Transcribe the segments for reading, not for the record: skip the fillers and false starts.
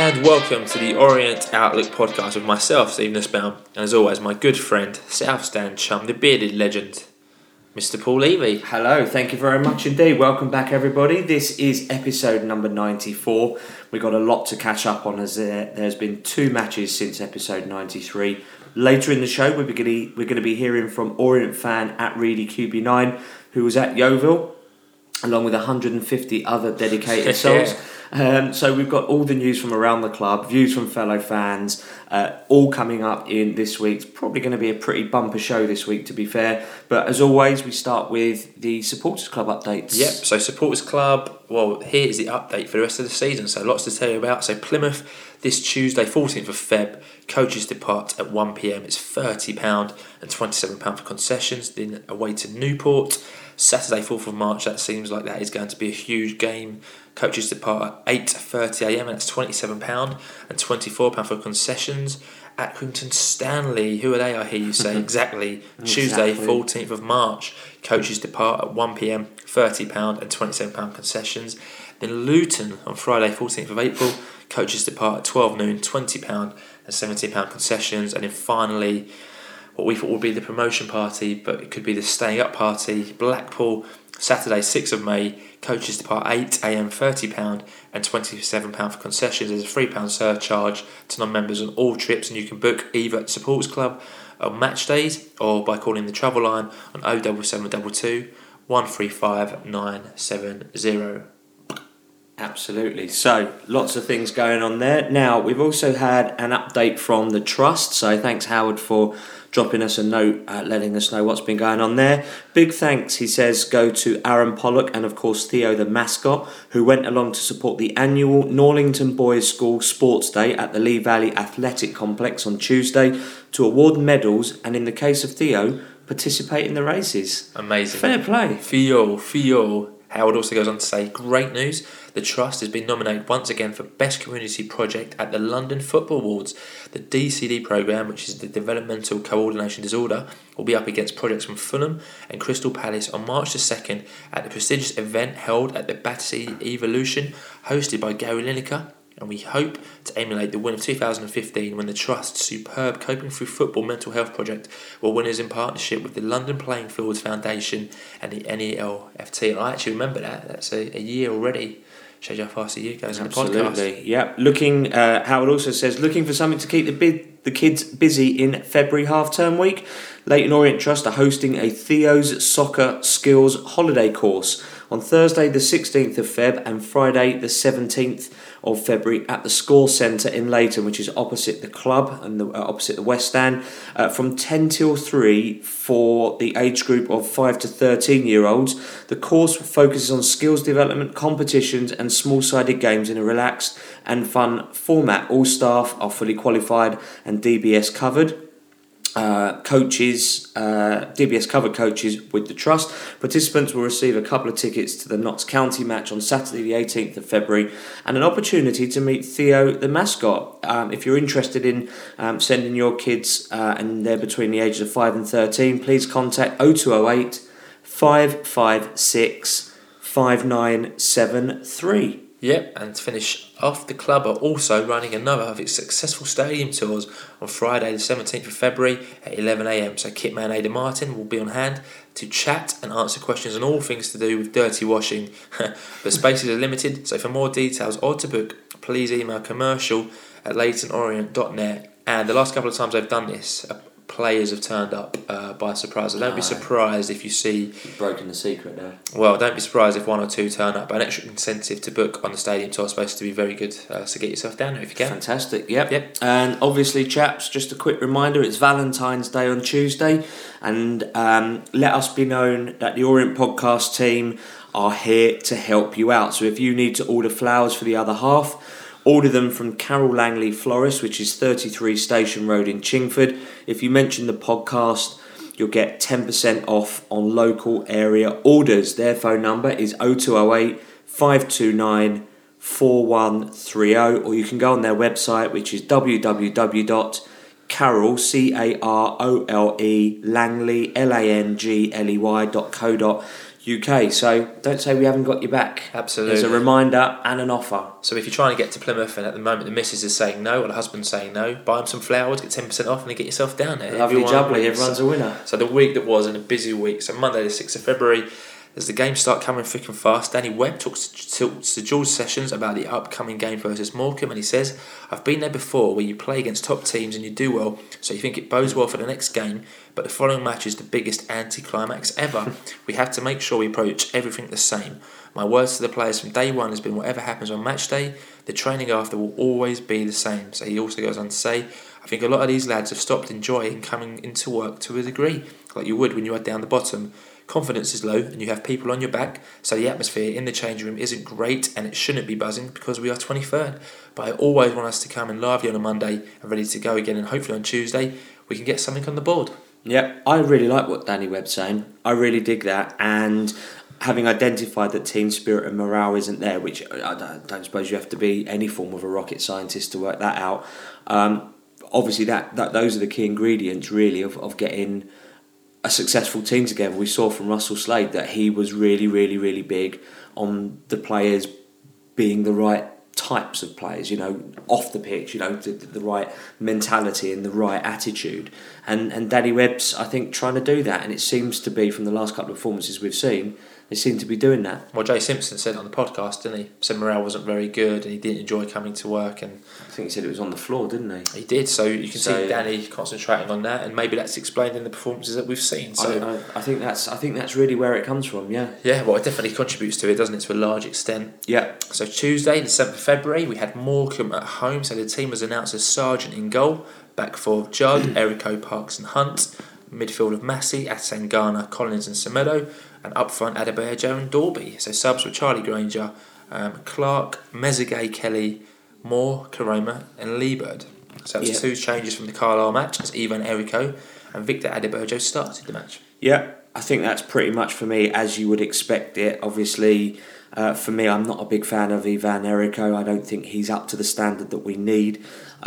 And welcome to the Orient Outlook podcast with myself, Steve Nussbaum, and as always, my good friend, South Stand chum, the bearded legend, Mr. Paul Levy. Hello, thank you very much indeed. Welcome back, everybody. This is episode number 94. We've got a lot to catch up on as there's been two matches since episode 93. Later in the show, we're going to be hearing from Orient fan at Reedy QB9, who was at Yeovil, along with 150 other dedicated souls. So we've got all the news from around the club, views from fellow fans, all coming up in this week's. Probably going to be a pretty bumper show this week, to be fair. But as always, we start with the Supporters Club updates. Yep, so Supporters Club, well, here is the update for the rest of the season. So lots to tell you about. So Plymouth, this Tuesday, 14th of Feb, coaches depart at 1pm. It's £30 and £27 for concessions. Then away to Newport. Saturday, 4th of March, that seems like that is going to be a huge game. Coaches depart at 8:30am, and that's £27 and £24 for concessions. Accrington Stanley, who are they, I hear you say? Exactly. Tuesday, 14th of March, coaches depart at 1pm, £30 and £27 concessions. Then Luton on Friday, 14th of April, coaches depart at 12 noon, £20 and £17 concessions. And then finally, what we thought would be the promotion party, but it could be the staying up party, Blackpool, Saturday 6th of May, coaches depart 8am, £30 and £27 for concessions. There's a £3 surcharge to non-members on all trips, and you can book either at Supporters Club on match days or by calling the travel line on 07722 135 970. Absolutely. So, lots of things going on there. Now, we've also had an update from the Trust. So, thanks, Howard, for dropping us a note, letting us know what's been going on there. Big thanks, he says, go to Aaron Pollock and, of course, Theo, the mascot, who went along to support the annual Norlington Boys School Sports Day at the Lee Valley Athletic Complex on Tuesday to award medals and, in the case of Theo, participate in the races. Amazing. Fair play. Theo. Howard also goes on to say, great news, the Trust has been nominated once again for Best Community Project at the London Football Awards. The DCD programme, which is the Developmental Coordination Disorder, will be up against projects from Fulham and Crystal Palace on March the 2nd at the prestigious event held at the Battersea Evolution, hosted by Gary Lineker. And we hope to emulate the win of 2015 when the Trust's superb Coping Through Football mental health project were winners in partnership with the London Playing Fields Foundation and the NELFT. And I actually remember that. That's a year already. Shows you how fast a year goes in the podcast. Absolutely, yeah. Howard also says, looking for something to keep the kids busy in February half-term week. Leyton Orient Trust are hosting a Theo's Soccer Skills holiday course on Thursday the 16th of Feb and Friday the 17th of February at the Score Centre in Leyton, which is opposite the club and opposite the West Stand, from 10 till 3 for the age group of 5 to 13-year-olds. The course focuses on skills development, competitions and small-sided games in a relaxed and fun format. All staff are fully qualified and DBS covered. DBS covered coaches with the Trust. Participants will receive a couple of tickets to the Notts County match on Saturday the 18th of February and an opportunity to meet Theo the mascot. If you're interested in sending your kids and they're between the ages of 5 and 13, please contact 0208 556 5973. Yep, and to finish off, the club are also running another of its successful stadium tours on Friday the 17th of February at 11am. So Kitman Ada Martin will be on hand to chat and answer questions on all things to do with dirty washing. But spaces are limited, so for more details or to book, please email commercial@leytonorient.net. And the last couple of times I've done this, players have turned up by surprise. So don't be surprised if you see... You've broken the secret there. Well, don't be surprised if one or two turn up. An extra incentive to book on the stadium tour is supposed to be very good. So get yourself down there if you can. Fantastic, yep. And obviously, chaps, just a quick reminder, it's Valentine's Day on Tuesday. And let us be known that the Orient Podcast team are here to help you out. So if you need to order flowers for the other half, order them from Carol Langley Florist, which is 33 Station Road in Chingford. If you mention the podcast, you'll get 10% off on local area orders. Their phone number is 0208 529 4130, or you can go on their website, which is www.carole, Carole, Langley, Langley.co.uk. UK. So don't say we haven't got your back. Absolutely. There's a reminder and an offer. So if you're trying to get to Plymouth and at the moment the missus is saying no or the husband's saying no, buy them some flowers, get 10% off and then get yourself down there. Lovely jubbly, everyone's a winner. So the week that was, in a busy week, so Monday the 6th of February, as the games start coming thick and fast, Danny Webb talks to George Sessions about the upcoming game versus Morecambe, and he says, I've been there before where you play against top teams and you do well, so you think it bodes well for the next game, but the following match is the biggest anti-climax ever. We have to make sure we approach everything the same. My words to the players from day one has been whatever happens on match day, the training after will always be the same. So he also goes on to say, I think a lot of these lads have stopped enjoying coming into work to a degree, like you would when you are down the bottom. Confidence is low and you have people on your back, so the atmosphere in the changing room isn't great and it shouldn't be buzzing because we are 23rd. But I always want us to come in lively on a Monday and ready to go again, and hopefully on Tuesday we can get something on the board. Yeah, I really like what Danny Webb's saying. I really dig that, and having identified that team spirit and morale isn't there, which I don't suppose you have to be any form of a rocket scientist to work that out. Obviously, that those are the key ingredients really of getting a successful team together. We saw from Russell Slade that he was really, really, really big on the players being the right types of players, off the pitch, the right mentality and the right attitude. And Danny Webb's, I think, trying to do that, and it seems to be, from the last couple of performances we've seen, they seem to be doing that. Well, Jay Simpson said on the podcast, didn't he? Said morale wasn't very good and he didn't enjoy coming to work. And I think he said it was on the floor, didn't he? He did, so you can see Danny concentrating on that, and maybe that's explained in the performances that we've seen. So I think that's really where it comes from, yeah. Yeah, well, it definitely contributes to it, doesn't it, to a large extent. Yeah. So Tuesday, the 7th of February, we had Morecambe at home, so the team was announced as Sargent in goal, back four of Judd, Erico, Parks and Hunt, midfield of Massey, Atangana, Collins and Semedo, and up front Adebayo and Dorby. So subs were Charlie Granger, Clark, Mezzagay, Kelly, Moore, Karoma and Liebert. So it was two changes from the Carlisle match as Ivan Erico and Victor Adebayo started the match. Yeah, I think that's pretty much for me as you would expect it. Obviously, for me, I'm not a big fan of Ivan Erico. I don't think he's up to the standard that we need.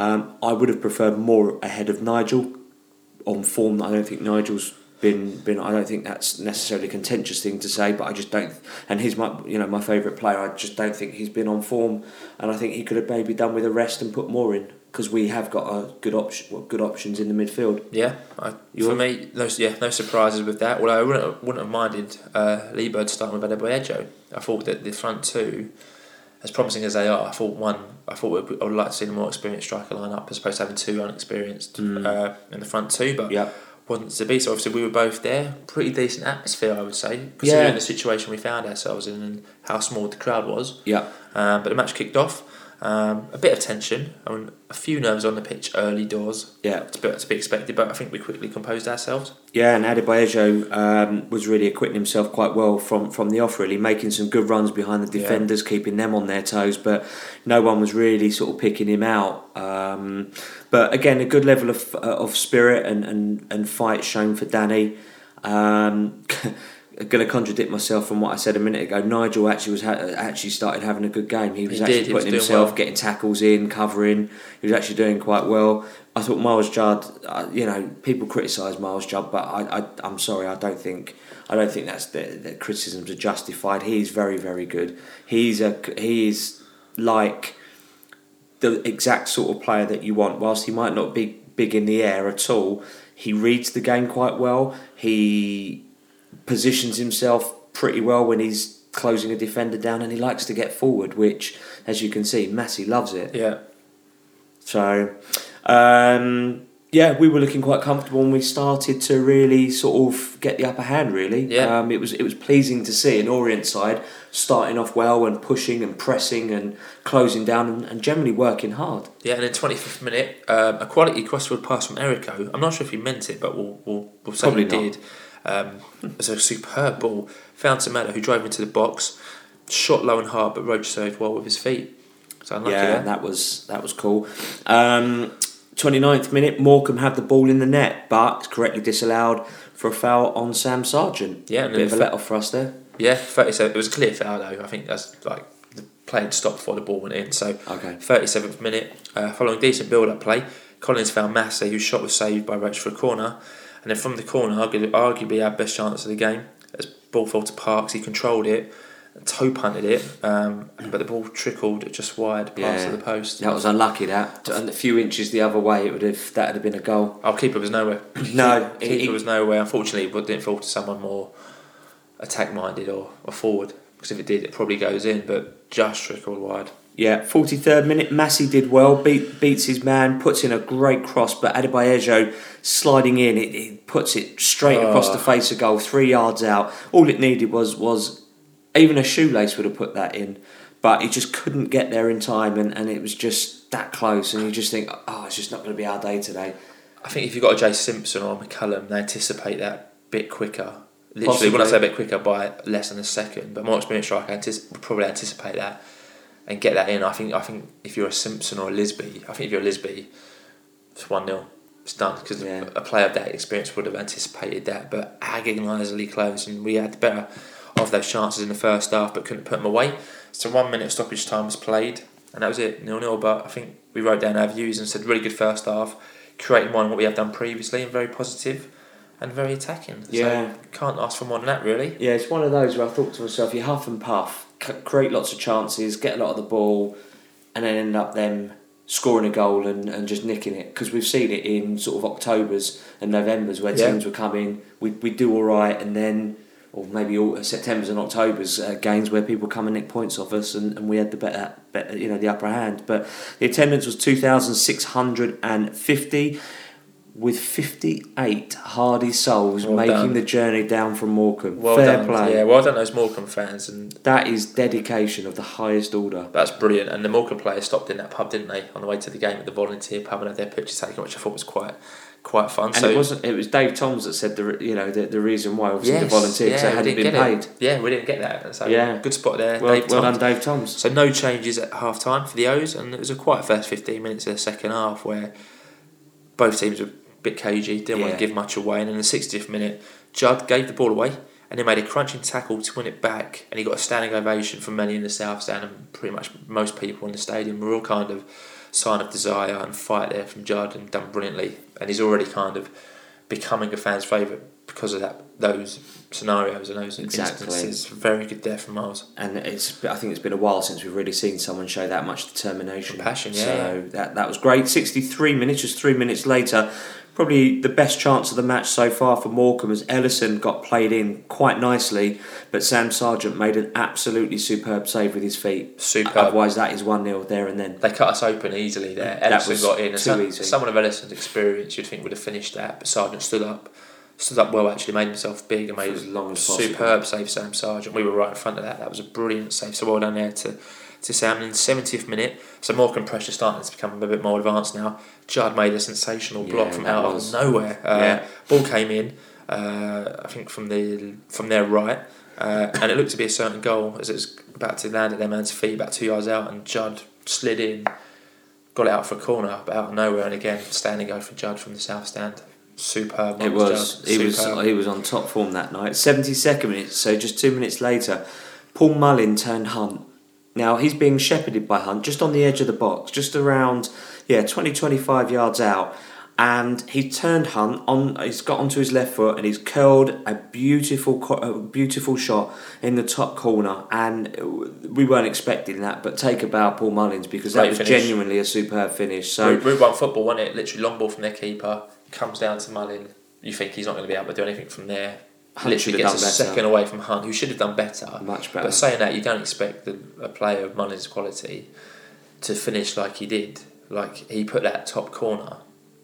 I would have preferred more ahead of Nigel on form. I don't think Nigel's been. I don't think that's necessarily a contentious thing to say, but I just don't. And he's my favourite player. I just don't think he's been on form, and I think he could have maybe done with a rest and put more in, because we have got a good options in the midfield. Yeah, for me, no surprises with that. Although I wouldn't have minded Liebert starting with Adebayo. I thought that the front two, as promising as they are, I would like to see a more experienced striker line up as opposed to having two unexperienced in the front two. But wasn't to be. So obviously we were both there. Pretty decent atmosphere, I would say, considering the situation we found ourselves in and how small the crowd was. Yeah. But the match kicked off. A bit of tension, a few nerves on the pitch early doors. Yeah, to be expected, but I think we quickly composed ourselves. Yeah, and Adebayo was really acquitting himself quite well from the off, really making some good runs behind the defenders, keeping them on their toes, but no one was really sort of picking him out. But again, a good level of spirit and fight shown for Danny. I'm going to contradict myself from what I said a minute ago. Nigel actually started having a good game. He was putting himself, well, getting tackles in, covering. He was actually doing quite well. I thought Miles Judd. People criticise Miles Judd, but I'm sorry. I don't think that's the criticisms are justified. He's very, very good. He is like the exact sort of player that you want. Whilst he might not be big in the air at all, he reads the game quite well. He positions himself pretty well when he's closing a defender down, and he likes to get forward, which, as you can see, Massey loves it. Yeah. So, we were looking quite comfortable, and we started to really sort of get the upper hand, really. Yeah. It was pleasing to see an Orient side starting off well and pushing and pressing and closing down and generally working hard. Yeah, and in 25th minute, a quality crossfield pass from Erico. I'm not sure if he meant it, but we'll say he did. It was a superb ball. Found Semedo, who drove into the box, shot low and hard, but Roach served well with his feet. So unlucky there. That was cool. 29th minute, Morecambe had the ball in the net, but it's correctly disallowed for a foul on Sam Sargent. Yeah, and a bit of a let off for us there. Yeah, 37. It was a clear foul though. I think that's like the play had stopped before the ball went in. So 37th minute, following decent build-up play, Collins found Massey, whose shot was saved by Roach for a corner. And then from the corner, arguably our best chance of the game, as ball fell to Parks. He controlled it, toe punted it, but the ball trickled just wide past the post. That was unlucky. That and a few inches the other way, that would have been a goal. Our keeper was nowhere. No, keeper was nowhere. Unfortunately, but didn't fall to someone more attack minded or forward. Because if it did, it probably goes in. But just trickled wide. Yeah, 43rd minute, Massey did well, beats his man, puts in a great cross, but Adebayo sliding in, it puts it straight across the face of goal, 3 yards out. All it needed was even a shoelace would have put that in, but he just couldn't get there in time, and it was just that close, and you just think, it's just not going to be our day today. I think if you've got a Jay Simpson or a McCullum, they anticipate that bit quicker. Literally, Possibly. when I say a bit quicker, by less than a second, but more experienced striker would probably anticipate that and get that in. I think if you're a Simpson or a Lisby, I think if you're a Lisby, it's 1-0. It's done, because a player of that experience would have anticipated that, but agonisingly close, and we had the better of those chances in the first half, but couldn't put them away. So 1 minute stoppage time was played, and that was it, 0-0. But I think we wrote down our views and said really good first half, creating more than what we have done previously, and very positive and very attacking. Yeah. So can't ask for more than that, really. Yeah, it's one of those where I thought to myself, you huff and puff, create lots of chances, get a lot of the ball, and then end up them scoring a goal and just nicking it. Because we've seen it in sort of Octobers and Novembers where teams would come in, we do all right, and then, or maybe all Septembers and Octobers games where people come and nick points off us, and we had the better, the upper hand. But the attendance was 2,650. With 58 hardy souls making the journey down from Morecambe. Fair play. Yeah, well done those Morecambe fans. And that is dedication of the highest order. That's brilliant. And the Morecambe players stopped in that pub, didn't they, on the way to the game at the volunteer pub, and had their pictures taken, which I thought was quite fun. And it was Dave Toms that said the reason why, obviously, the volunteers they hadn't been paid. Yeah, we didn't get that. So good spot there. Well done, Dave Toms. So no changes at half time for the O's, and it was a quiet first 15 minutes of the second half where both teams were bit cagey, didn't want to give much away, and in the 60th minute Judd gave the ball away and then made a crunching tackle to win it back, and he got a standing ovation from many in the South Stand, and pretty much most people in the stadium. Were all kind of sign of desire and fight there from Judd, and done brilliantly, and he's already kind of becoming a fan's favourite because of those scenarios and those instances. Very good there from Miles. And I think it's been a while since we've really seen someone show that much determination and passion. So that was great. 63 minutes, just 3 minutes later, probably the best chance of the match so far for Morecambe, as Ellison got played in quite nicely, but Sam Sargent made an absolutely superb save with his feet. Superb. Otherwise that is 1-0 there and then. They cut us open easily there. Ellison got in, and someone of Ellison's experience you'd think would have finished that, but Sargent stood up well, actually made himself big and made as long as superb save. Sam Sargent, we were right in front of that. That was a brilliant save, so well done there to Sam. And in the 70th minute, so Morecambe pressure starting to become a bit more advanced now. Judd made a sensational block from out of nowhere. Ball came in, I think from their right, and it looked to be a certain goal as it was about to land at their man's feet about 2 yards out, and Judd slid in, got it out for a corner, but out of nowhere, and again standing go for Judd from the South Stand. Superb. It was. He was on top form that night. 72nd minute, so just 2 minutes later, Paul Mullin turned Hunt. Now he's being shepherded by Hunt just on the edge of the box, just around 20-25 yards out, and he turned Hunt on. He's got onto his left foot and he's curled a beautiful shot in the top corner, and we weren't expecting that. But take a bow, Paul Mullins, because that was genuinely a superb finish. So Route 1 football, wasn't it? Literally long ball from their keeper, comes down to Mullin. You think he's not going to be able to do anything from there. Hunt literally gets a second away from Hunt, who should have done better. Much better. But saying that, you don't expect a player of Mullin's quality to finish like he did. Like, he put that top corner,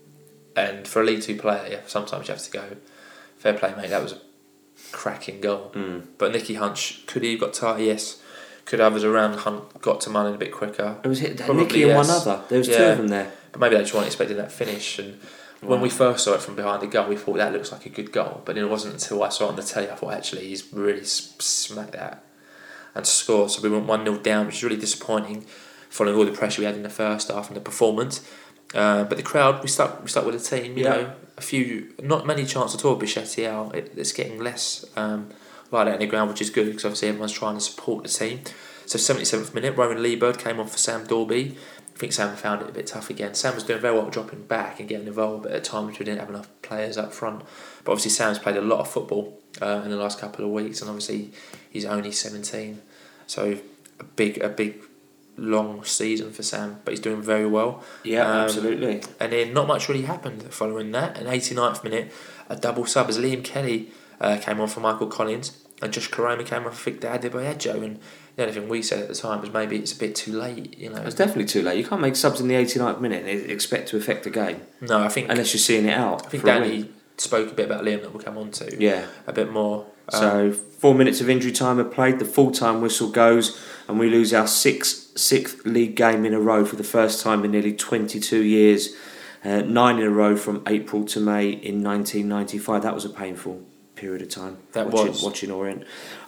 and for a League 2 player, sometimes you have to go, fair play, mate, that was a cracking goal. But Nicky Hunt, could he have got tight? Yes. Could others around Hunt got to Mullin a bit quicker? It was Nicky and one other. There was two of them there. But maybe they just weren't expecting that finish. And when we first saw it from behind the goal, we thought that looks like a good goal. But then it wasn't until I saw it on the telly, I thought actually he's really smacked that and scored. So we went 1-0 down, which is really disappointing, following all the pressure we had in the first half and the performance. But the crowd, we stuck with the team. You know, not many chances at all. Bichetti out. It's getting less like that in the ground, which is good because obviously everyone's trying to support the team. So 77th minute, Rowan Leebird came on for Sam Dorby think Sam found it a bit tough again. Sam was doing very well dropping back and getting involved, but at times we didn't have enough players up front. But obviously Sam's played a lot of football in the last couple of weeks, and obviously he's only 17, so a big long season for Sam, but he's doing very well. Yeah, absolutely. And then not much really happened following that. In 89th minute, a double sub as Liam Kelly came on for Michael Collins, and Josh Koroma came off for Victor Adebayo. And the only thing we said at the time was maybe it's a bit too late. It's definitely too late. You can't make subs in the 89th minute and expect to affect the game. No, I think unless you're seeing it out. I think Danny spoke a bit about Liam that we'll come on to. Yeah, a bit more. So 4 minutes of injury time are played. The full-time whistle goes, and we lose our sixth league game in a row for the first time in nearly 22 years. 9 in a row from April to May in 1995. That was a painful period of time. Watching Orient.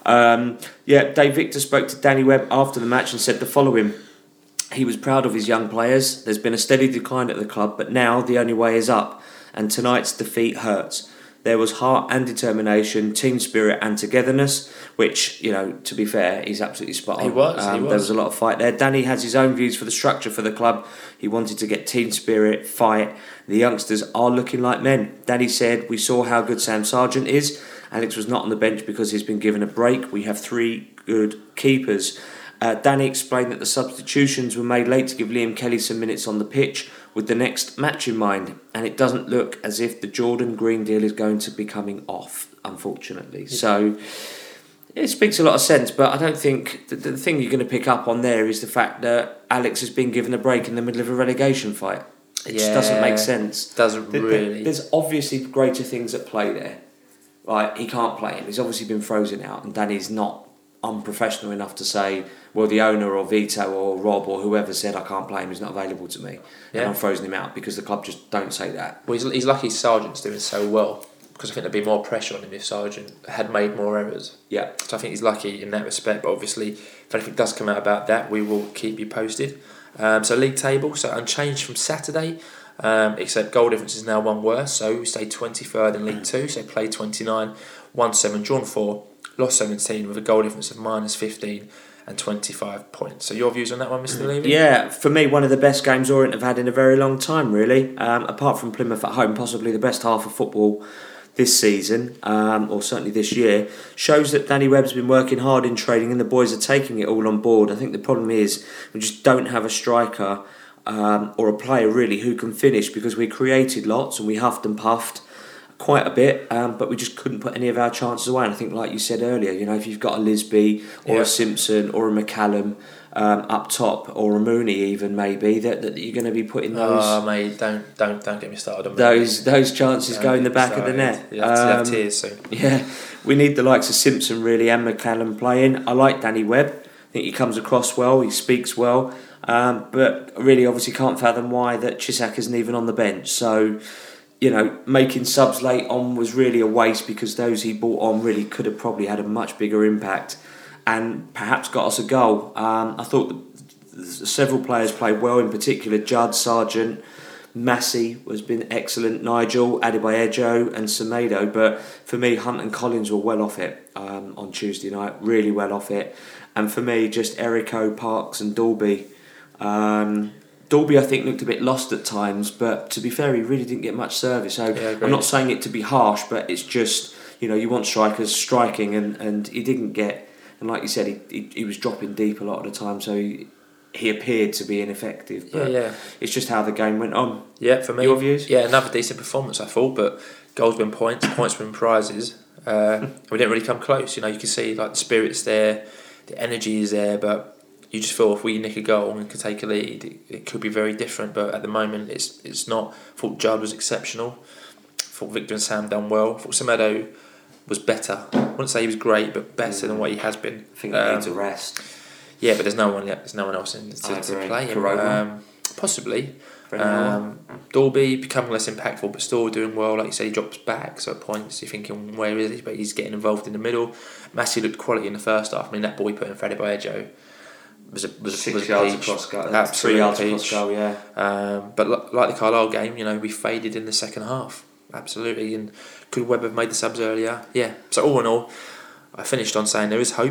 Dave Victor spoke to Danny Webb after the match and said the following. He was proud of his young players. There's been a steady decline at the club, but now the only way is up, and tonight's defeat hurts. There was heart and determination, team spirit and togetherness, which, to be fair, he's absolutely spot on. He was. There was a lot of fight there. Danny has his own views for the structure for the club. He wanted to get team spirit, fight. The youngsters are looking like men. Danny said, we saw how good Sam Sargent is. Alex was not on the bench because he's been given a break. We have 3 good keepers. Danny explained that the substitutions were made late to give Liam Kelly some minutes on the pitch with the next match in mind, and it doesn't look as if the Jordan Green deal is going to be coming off, unfortunately. So it speaks a lot of sense, but I don't think the thing you're going to pick up on there is the fact that Alex has been given a break in the middle of a relegation fight. It just doesn't make sense. Really. There's obviously greater things at play there. Right, he can't play him. He's obviously been frozen out, and Danny's not unprofessional enough to say, well, the owner or Vito or Rob or whoever said I can't play him, he's not available to me, and I'm frozen him out, because the club just don't say that. Well, he's lucky Sargent's doing so well, because I think there'd be more pressure on him if Sargent had made more errors. Yeah. So I think he's lucky in that respect, but obviously if anything does come out about that, we will keep you posted. So league table, so unchanged from Saturday, except goal difference is now one worse, so we stay 23rd in League 2, so played 29, won 7, drawn 4, lost 17 with a goal difference of minus 15 and 25 points. So your views on that one, Mr. Levy? Yeah, for me, one of the best games Orient have had in a very long time, really. Apart from Plymouth at home, possibly the best half of football this season, or certainly this year, shows that Danny Webb's been working hard in training and the boys are taking it all on board. I think the problem is we just don't have a striker or a player really who can finish, because we created lots and we huffed and puffed quite a bit, but we just couldn't put any of our chances away. And I think, like you said earlier, if you've got a Lisby or a Simpson or a McCallum up top, or a Mooney even maybe, that you're going to be putting those. Oh mate, don't get me started on those chances go in the back of the net. You have to have tears soon. Yeah, we need the likes of Simpson really and McCallum playing. I like Danny Webb. I think he comes across well. He speaks well, but really, obviously, can't fathom why that Chisak isn't even on the bench. So, making subs late on was really a waste, because those he brought on really could have probably had a much bigger impact and perhaps got us a goal. I thought several players played well, in particular Judd, Sargent, Massey has been excellent, Nigel, Adebayo and Semedo, but for me Hunt and Collins were well off it on Tuesday night, really well off it. And for me, just Erico, Parks and Dalby. Dalby, I think, looked a bit lost at times, but to be fair, he really didn't get much service. So I'm not saying it to be harsh, but it's just, you want strikers striking, and he didn't get. And like you said, he was dropping deep a lot of the time, so he appeared to be ineffective. But it's just how the game went on. Yeah, for me. Your views? Yeah, another decent performance, I thought, but goals win points, points win prizes. We didn't really come close. You can see like the spirit's there, the energy is there, but you just feel if we nick a goal and could take a lead, it could be very different. But at the moment, it's not. I thought Judd was exceptional. I thought Victor and Sam done well. I thought Semedo was better. I wouldn't say he was great, but better than what he has been. I think he needs a rest. Yeah, but there's no one else in to play him. Possibly. Dalby becoming less impactful, but still doing well. Like you said, he drops back, so at points you're thinking, where is he? But he's getting involved in the middle. Massey looked quality in the first half. I mean, that ball he put in Freddie Baejo was a 6 yards across goal, 3 yards across goal, yeah. But like the Carlisle game, we faded in the second half, absolutely. And could Webb have made the subs earlier? Yeah. So all in all, I finished on saying there is hope,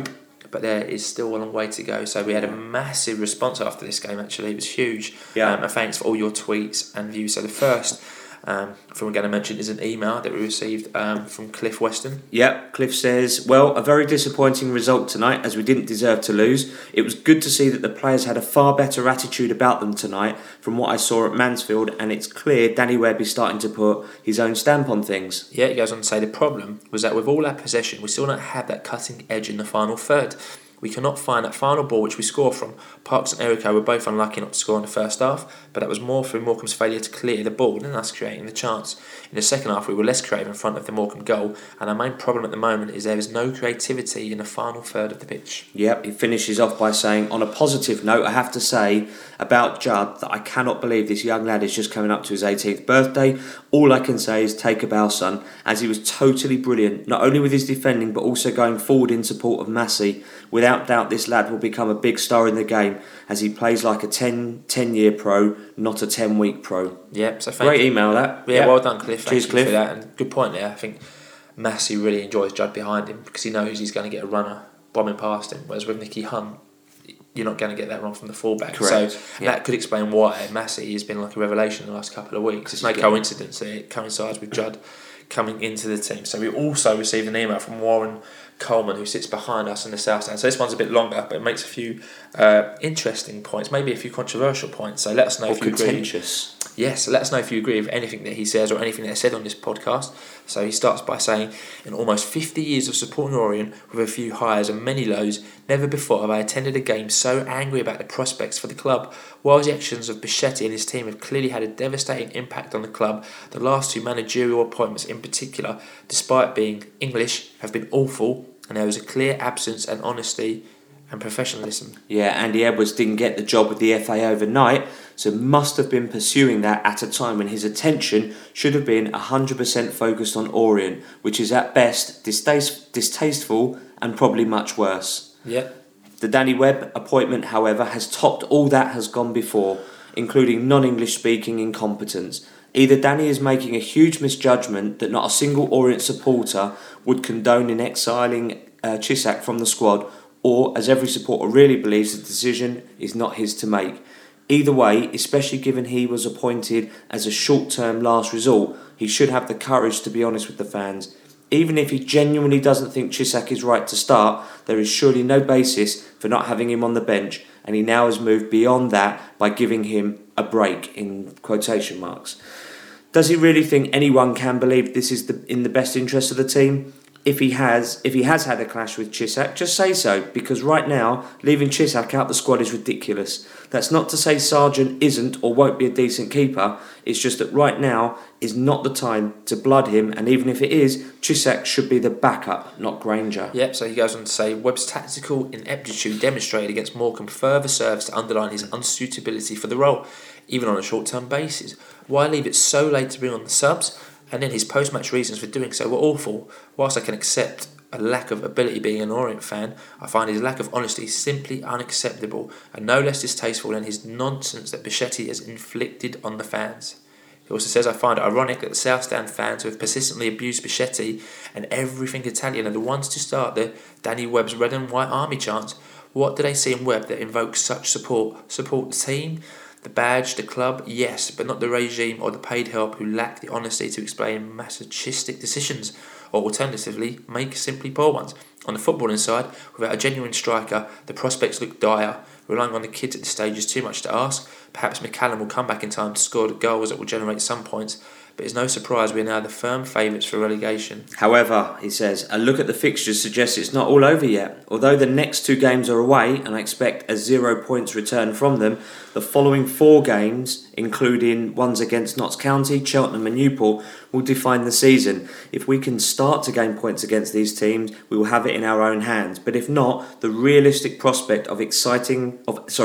but there is still a long way to go. So we had a massive response after this game, actually. It was huge. Yeah. And thanks for all your tweets and views. So the first from we're going to mention is an email that we received from Cliff Weston. Yep, Cliff says, well, a very disappointing result tonight as we didn't deserve to lose. It was good to see that the players had a far better attitude about them tonight from what I saw at Mansfield, and it's clear Danny Webb is starting to put his own stamp on things. Yeah, he goes on to say the problem was that with all our possession, we still don't have that cutting edge in the final third. We cannot find that final ball which we score from. Parks and Errico were both unlucky not to score in the first half, but that was more through Morecambe's failure to clear the ball than us creating the chance. In the second half, we were less creative in front of the Morecambe goal, and our main problem at the moment is there is no creativity in the final third of the pitch. Yep, he finishes off by saying, on a positive note, I have to say about Judd that I cannot believe this young lad is just coming up to his 18th birthday. All I can say is take a bow, son, as he was totally brilliant, not only with his defending but also going forward in support of Massey. Without doubt, this lad will become a big star in the game as he plays like a 10-year pro, not a 10-week pro. Yep, so great email that. Yeah, well done, Cliff. Cheers, Cliff. For that, and good point there. I think Massey really enjoys Judd behind him because he knows he's going to get a runner bombing past him, whereas with Nicky Hunt, you're not going to get that run from the fullback. Correct. So that could explain why Massey has been like a revelation in the last couple of weeks. It's no coincidence that it coincides with Judd coming into the team. So we also received an email from Warren Coleman, who sits behind us in the south stand. So this one's a bit longer, but it makes a few interesting points, maybe a few controversial points. So let us know if you contentious. agree. Yes, let us know if you agree with anything that he says or anything that's said on this podcast. So he starts by saying, in almost 50 years of supporting Orient, with a few highs and many lows, never before have I attended a game so angry about the prospects for the club. While the actions of Bichetti and his team have clearly had a devastating impact on the club, the last two managerial appointments in particular, despite being English, have been awful, and there was a clear absence and honesty and professionalism. Yeah, Andy Edwards didn't get the job with the FA overnight, so must have been pursuing that at a time when his attention should have been 100% focused on Orient, which is at best distasteful and probably much worse. Yeah. The Danny Webb appointment, however, has topped all that has gone before, including non-English speaking incompetence. Either Danny is making a huge misjudgment that not a single Orient supporter would condone in exiling Chisak from the squad, or, as every supporter really believes, the decision is not his to make. Either way, especially given he was appointed as a short-term last resort, he should have the courage to be honest with the fans. Even if he genuinely doesn't think Chisak is right to start, there is surely no basis for not having him on the bench, and he now has moved beyond that by giving him a break, in quotation marks. Does he really think anyone can believe this is in the best interest of the team? If he has had a clash with Chisak, just say so, because right now, leaving Chisak out the squad is ridiculous. That's not to say Sargent isn't or won't be a decent keeper, it's just that right now is not the time to blood him, and even if it is, Chisak should be the backup, not Granger. Yep, so he goes on to say, Webb's tactical ineptitude demonstrated against Morecambe further serves to underline his unsuitability for the role, even on a short-term basis. Why leave it so late to bring on the subs? And then his post-match reasons for doing so were awful. Whilst I can accept a lack of ability being an Orient fan, I find his lack of honesty simply unacceptable and no less distasteful than his nonsense that Bichetti has inflicted on the fans. He also says, I find it ironic that the South Stand fans who have persistently abused Bichetti and everything Italian are the ones to start the Danny Webb's Red and White Army chant. What do they see in Webb that invokes such support? Support the team? The badge, the club, yes, but not the regime or the paid help who lack the honesty to explain masochistic decisions, or alternatively, make simply poor ones. On the footballing side, without a genuine striker, the prospects look dire. Relying on the kids at this stage is too much to ask. Perhaps McCallum will come back in time to score the goals that will generate some points, but it's no surprise we are now the firm favourites for relegation. However, he says, a look at the fixtures suggests it's not all over yet. Although the next two games are away, and I expect a 0 points return from them, the following 4 games, including ones against Notts County, Cheltenham and Newport, will define the season. If we can start to gain points against these teams, we will have it in our own hands. But if not, the realistic prospect of exiting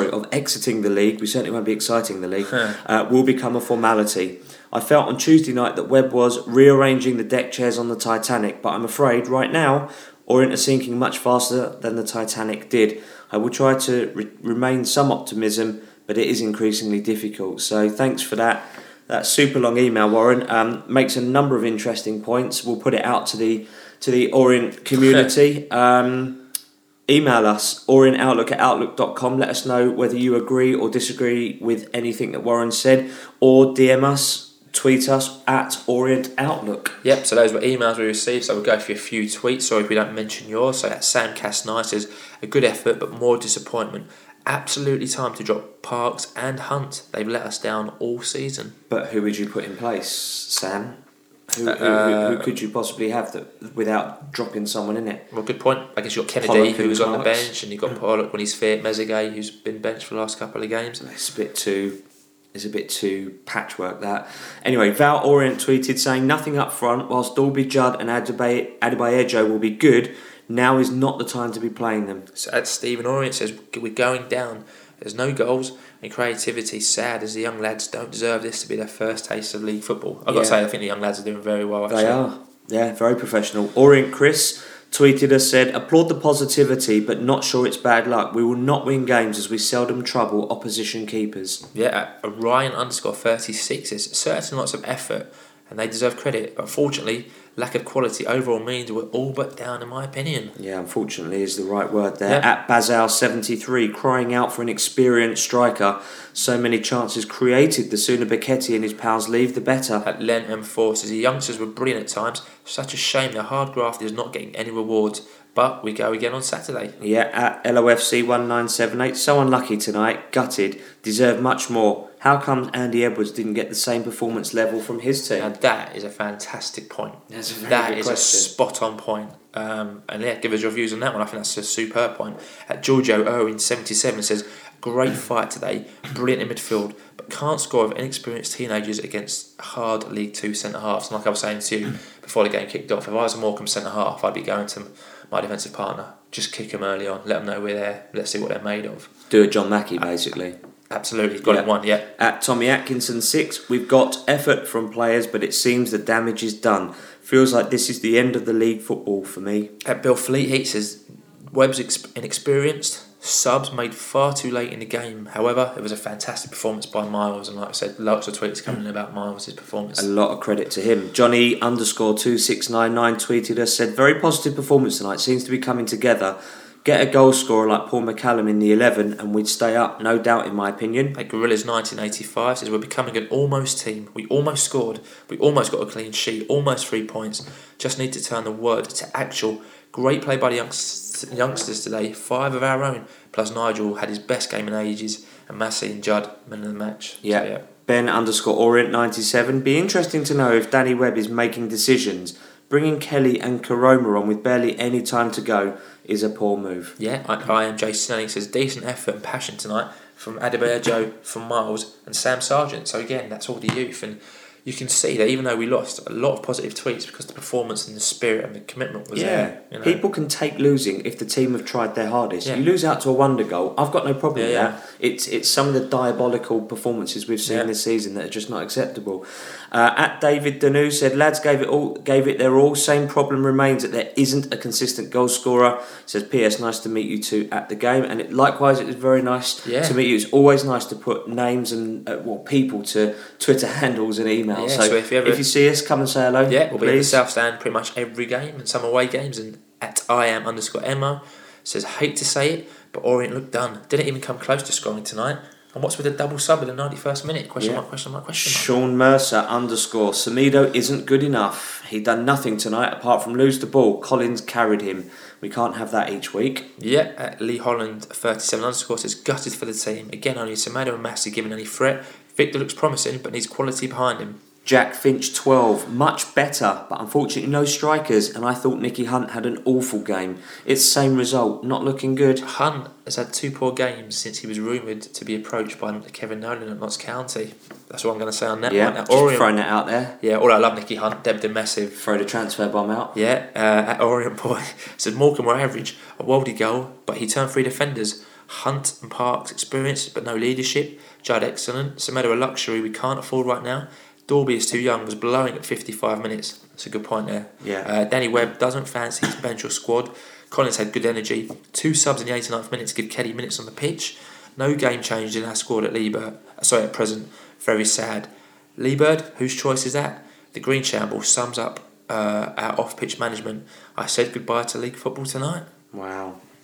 the league, we certainly won't be exiting the league, will become a formality. I felt on Tuesday night that Webb was rearranging the deck chairs on the Titanic, but I'm afraid right now Orient are sinking much faster than the Titanic did. I will try to remain some optimism, but it is increasingly difficult. So thanks for that super long email, Warren. Makes a number of interesting points. We'll put it out to the Orient community. Email us orientoutlook@outlook.com. Let us know whether you agree or disagree with anything that Warren said, or DM us, tweet us at Orient Outlook. Yep, so those were emails we received, so we'll go through a few tweets. Sorry if we don't mention yours. So that's Sam Cast9 says, a good effort but more disappointment. Absolutely time to drop Parks and Hunt. They've let us down all season. But who would you put in place, Sam? Who could you possibly have that without dropping someone in it? Well, good point. I guess you've got Kennedy, Pollock who was on the Marks. bench, and you've got Pollock when he's fit, Mezzagay, who's been benched for the last couple of games. It's a bit too patchwork, that. Anyway, Val Orient tweeted saying, nothing up front, whilst Dalby, Judd and Adebayo will be good, now is not the time to be playing them. So at Stephen Orient says, we're going down. There's no goals and creativity. Sad as the young lads don't deserve this to be their first taste of league football. I've got to say, I think the young lads are doing very well, actually. They are. Yeah, very professional. Orient Chris tweeted us, said, applaud the positivity, but not sure it's bad luck. We will not win games as we seldom trouble opposition keepers. Yeah, Ryan_36 says, certainly lots of effort and they deserve credit, but unfortunately, lack of quality overall means we're all but down, in my opinion. Yeah, unfortunately is the right word there. Yeah. At Bazal73, crying out for an experienced striker. So many chances created. The sooner Becchetti and his pals leave, the better. At Len M4 says, the youngsters were brilliant at times. Such a shame their hard graft is not getting any rewards. But we go again on Saturday. Yeah, at LOFC1978, so unlucky tonight, gutted, deserved much more. How come Andy Edwards didn't get the same performance level from his team? Now that is a fantastic point. That's a very That good is question. a spot on point. And yeah, give us your views on that one. I think that's a superb point. At Giorgio Owen 77 says, great fight today, brilliant in midfield, but can't score with inexperienced teenagers against hard League 2 centre halves. And like I was saying to you before the game kicked off, if I was a Morecambe centre half, I'd be going to my defensive partner, just kick them early on, let them know we're there, let's see what they're made of. Do a John Mackey, basically. Absolutely, got him one, yeah. At Tommy Atkinson 6, we've got effort from players, but it seems the damage is done. Feels like this is the end of the league football for me. At Bill Fleet, he says, Webb's inexperienced, subs made far too late in the game. However, it was a fantastic performance by Miles, and like I said, lots of tweets coming in about Miles' performance. A lot of credit to him. Johnny_2699 tweeted us, said, very positive performance tonight, seems to be coming together. Get a goal scorer like Paul McCallum in the 11 and we'd stay up, no doubt in my opinion. At Gorillas 1985 says, we're becoming an almost team. We almost scored. We almost got a clean sheet. Almost 3 points. Just need to turn the word to actual. Great play by the youngsters today. 5 of our own. Plus Nigel had his best game in ages. And Massey and Judd, men of the match. Yeah. So, yeah. Ben_Orient97. Be interesting to know if Danny Webb is making decisions. Bringing Kelly and Karoma on with barely any time to go is a poor move. Yeah, I am Jay Snelling says, decent effort and passion tonight from Adebayo, from Miles and Sam Sargent. So again, that's all the youth, and you can see that even though we lost, a lot of positive tweets because the performance and the spirit and the commitment was there. You know? People can take losing if the team have tried their hardest. Yeah. You lose out to a wonder goal, I've got no problem with Yeah. that. It's some of the diabolical performances we've seen this season that are just not acceptable. At David Danu said, lads gave it their all. Same problem remains that there isn't a consistent goal scorer. Says, P.S. nice to meet you two at the game, and likewise it was very nice to meet you. It's always nice to put names and people to Twitter handles and emails. Yeah, so if you see us, come and say hello. Yeah, we'll please. be in the South Stand pretty much every game and some away games. And at IAM_Emma says, hate to say it, but Orient looked done. Didn't even come close to scoring tonight. And what's with the double sub in the 91st minute? Question mark. Sean Mercer Semedo isn't good enough. He done nothing tonight apart from lose the ball. Collins carried him. We can't have that each week. Yeah, at Lee Holland 37_ says, gutted for the team. Again, only Semedo and Massey giving any threat. Victor looks promising, but needs quality behind him. Jack Finch 12, much better, but unfortunately no strikers, and I thought Nicky Hunt had an awful game. It's the same result, not looking good. Hunt has had 2 poor games since he was rumoured to be approached by Kevin Nolan at Notts County. That's what I'm going to say on that one. Just throwing that out there. Yeah, I love Nicky Hunt, Debden massive. Throw the transfer bomb out. Yeah, at Orient Boy said Morecambe were average, a worldy goal, but he turned 3 defenders. Hunt and Parks experienced but no leadership. Judd excellent. Semedo a luxury we can't afford right now. Dalby is too young, was blowing at 55 minutes. That's a good point there. Yeah. Danny Webb doesn't fancy his bench or squad. Collins had good energy. 2 subs in the 89th minute to give Kelly minutes on the pitch. No game changed in our squad at present. Very sad. Liebert, whose choice is that? The Green Shamble sums up our off-pitch management. I said goodbye to league football tonight. Wow.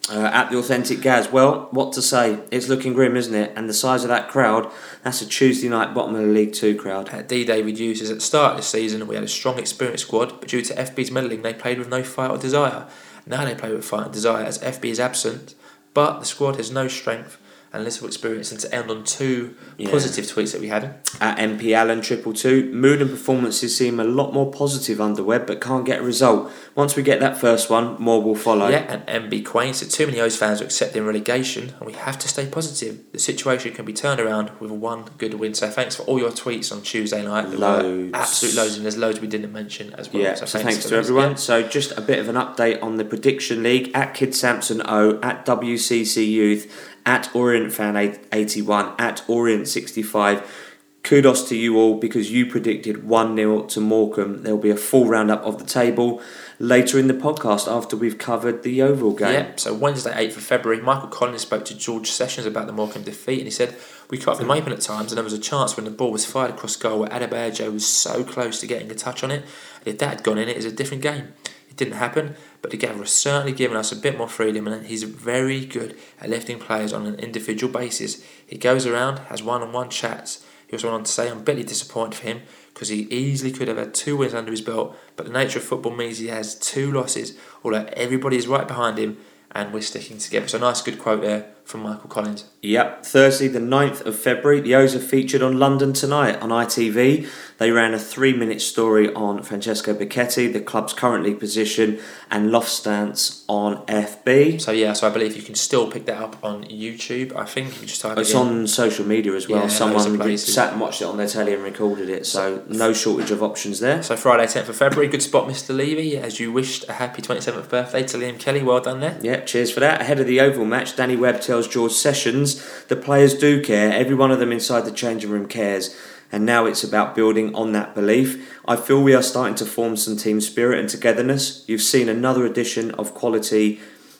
At the Authentic Gaz, well, what to say? It's looking grim, isn't it? And the size of that crowd, that's a Tuesday night bottom of the League 2 crowd. D. David Hughes says, at the start of the season we had a strong experienced squad, but due to FB's meddling they played with no fight or desire. Now they play with fight and desire as FB is absent, but the squad has no strength and little experience. And to end on two positive tweets that we had. At MP Allen 222, mood and performances seem a lot more positive under Webb, but can't get a result. Once we get that first one, more will follow. Yeah, and MB Quain said too many O's fans are accepting relegation and we have to stay positive. The situation can be turned around with one good win. So thanks for all your tweets on Tuesday night. Loads. Absolute loads, and there's loads we didn't mention as well. Yeah, so thanks to everyone. Yeah. So just a bit of an update on the Prediction League. At Kid Samson O, at WCC Youth, at Orient Fan 81, at Orient 65. Kudos to you all because you predicted 1-0 to Morecambe. There'll be a full roundup of the table later in the podcast after we've covered the Yeovil game. Yeah, so Wednesday 8th of February, Michael Collins spoke to George Sessions about the Morecambe defeat and he said, we cut them open at times and there was a chance when the ball was fired across goal where Adebayo was so close to getting a touch on it. And if that had gone in, it is a different game. It didn't happen, but the Gaffer has certainly given us a bit more freedom and he's very good at lifting players on an individual basis. He goes around, has one-on-one chats. He also went on to say, I'm bitterly disappointed for him because he easily could have had 2 wins under his belt, but the nature of football means he has 2 losses, although everybody is right behind him and we're sticking together. So nice good quote there from Michael Collins. Yep, Thursday the 9th of February, the O's are featured on London Tonight on ITV. They ran a 3-minute story on Francesco Becchetti, the club's currently position, and loft stance on FB. So I believe you can still pick that up on YouTube. I think you just type it's on social media as well. Yeah, someone sat and watched it on their telly and recorded it, so no shortage of options there. So Friday 10th of February, good spot Mr. Levy, as you wished a happy 27th birthday to Liam Kelly. Well done there. Yeah, cheers for that. Ahead of the Oval match, Danny Webb tells George Sessions the players do care, every one of them inside the changing room cares, and now it's about building on that belief. I feel we are starting to form some team spirit and togetherness. You've seen another addition of quality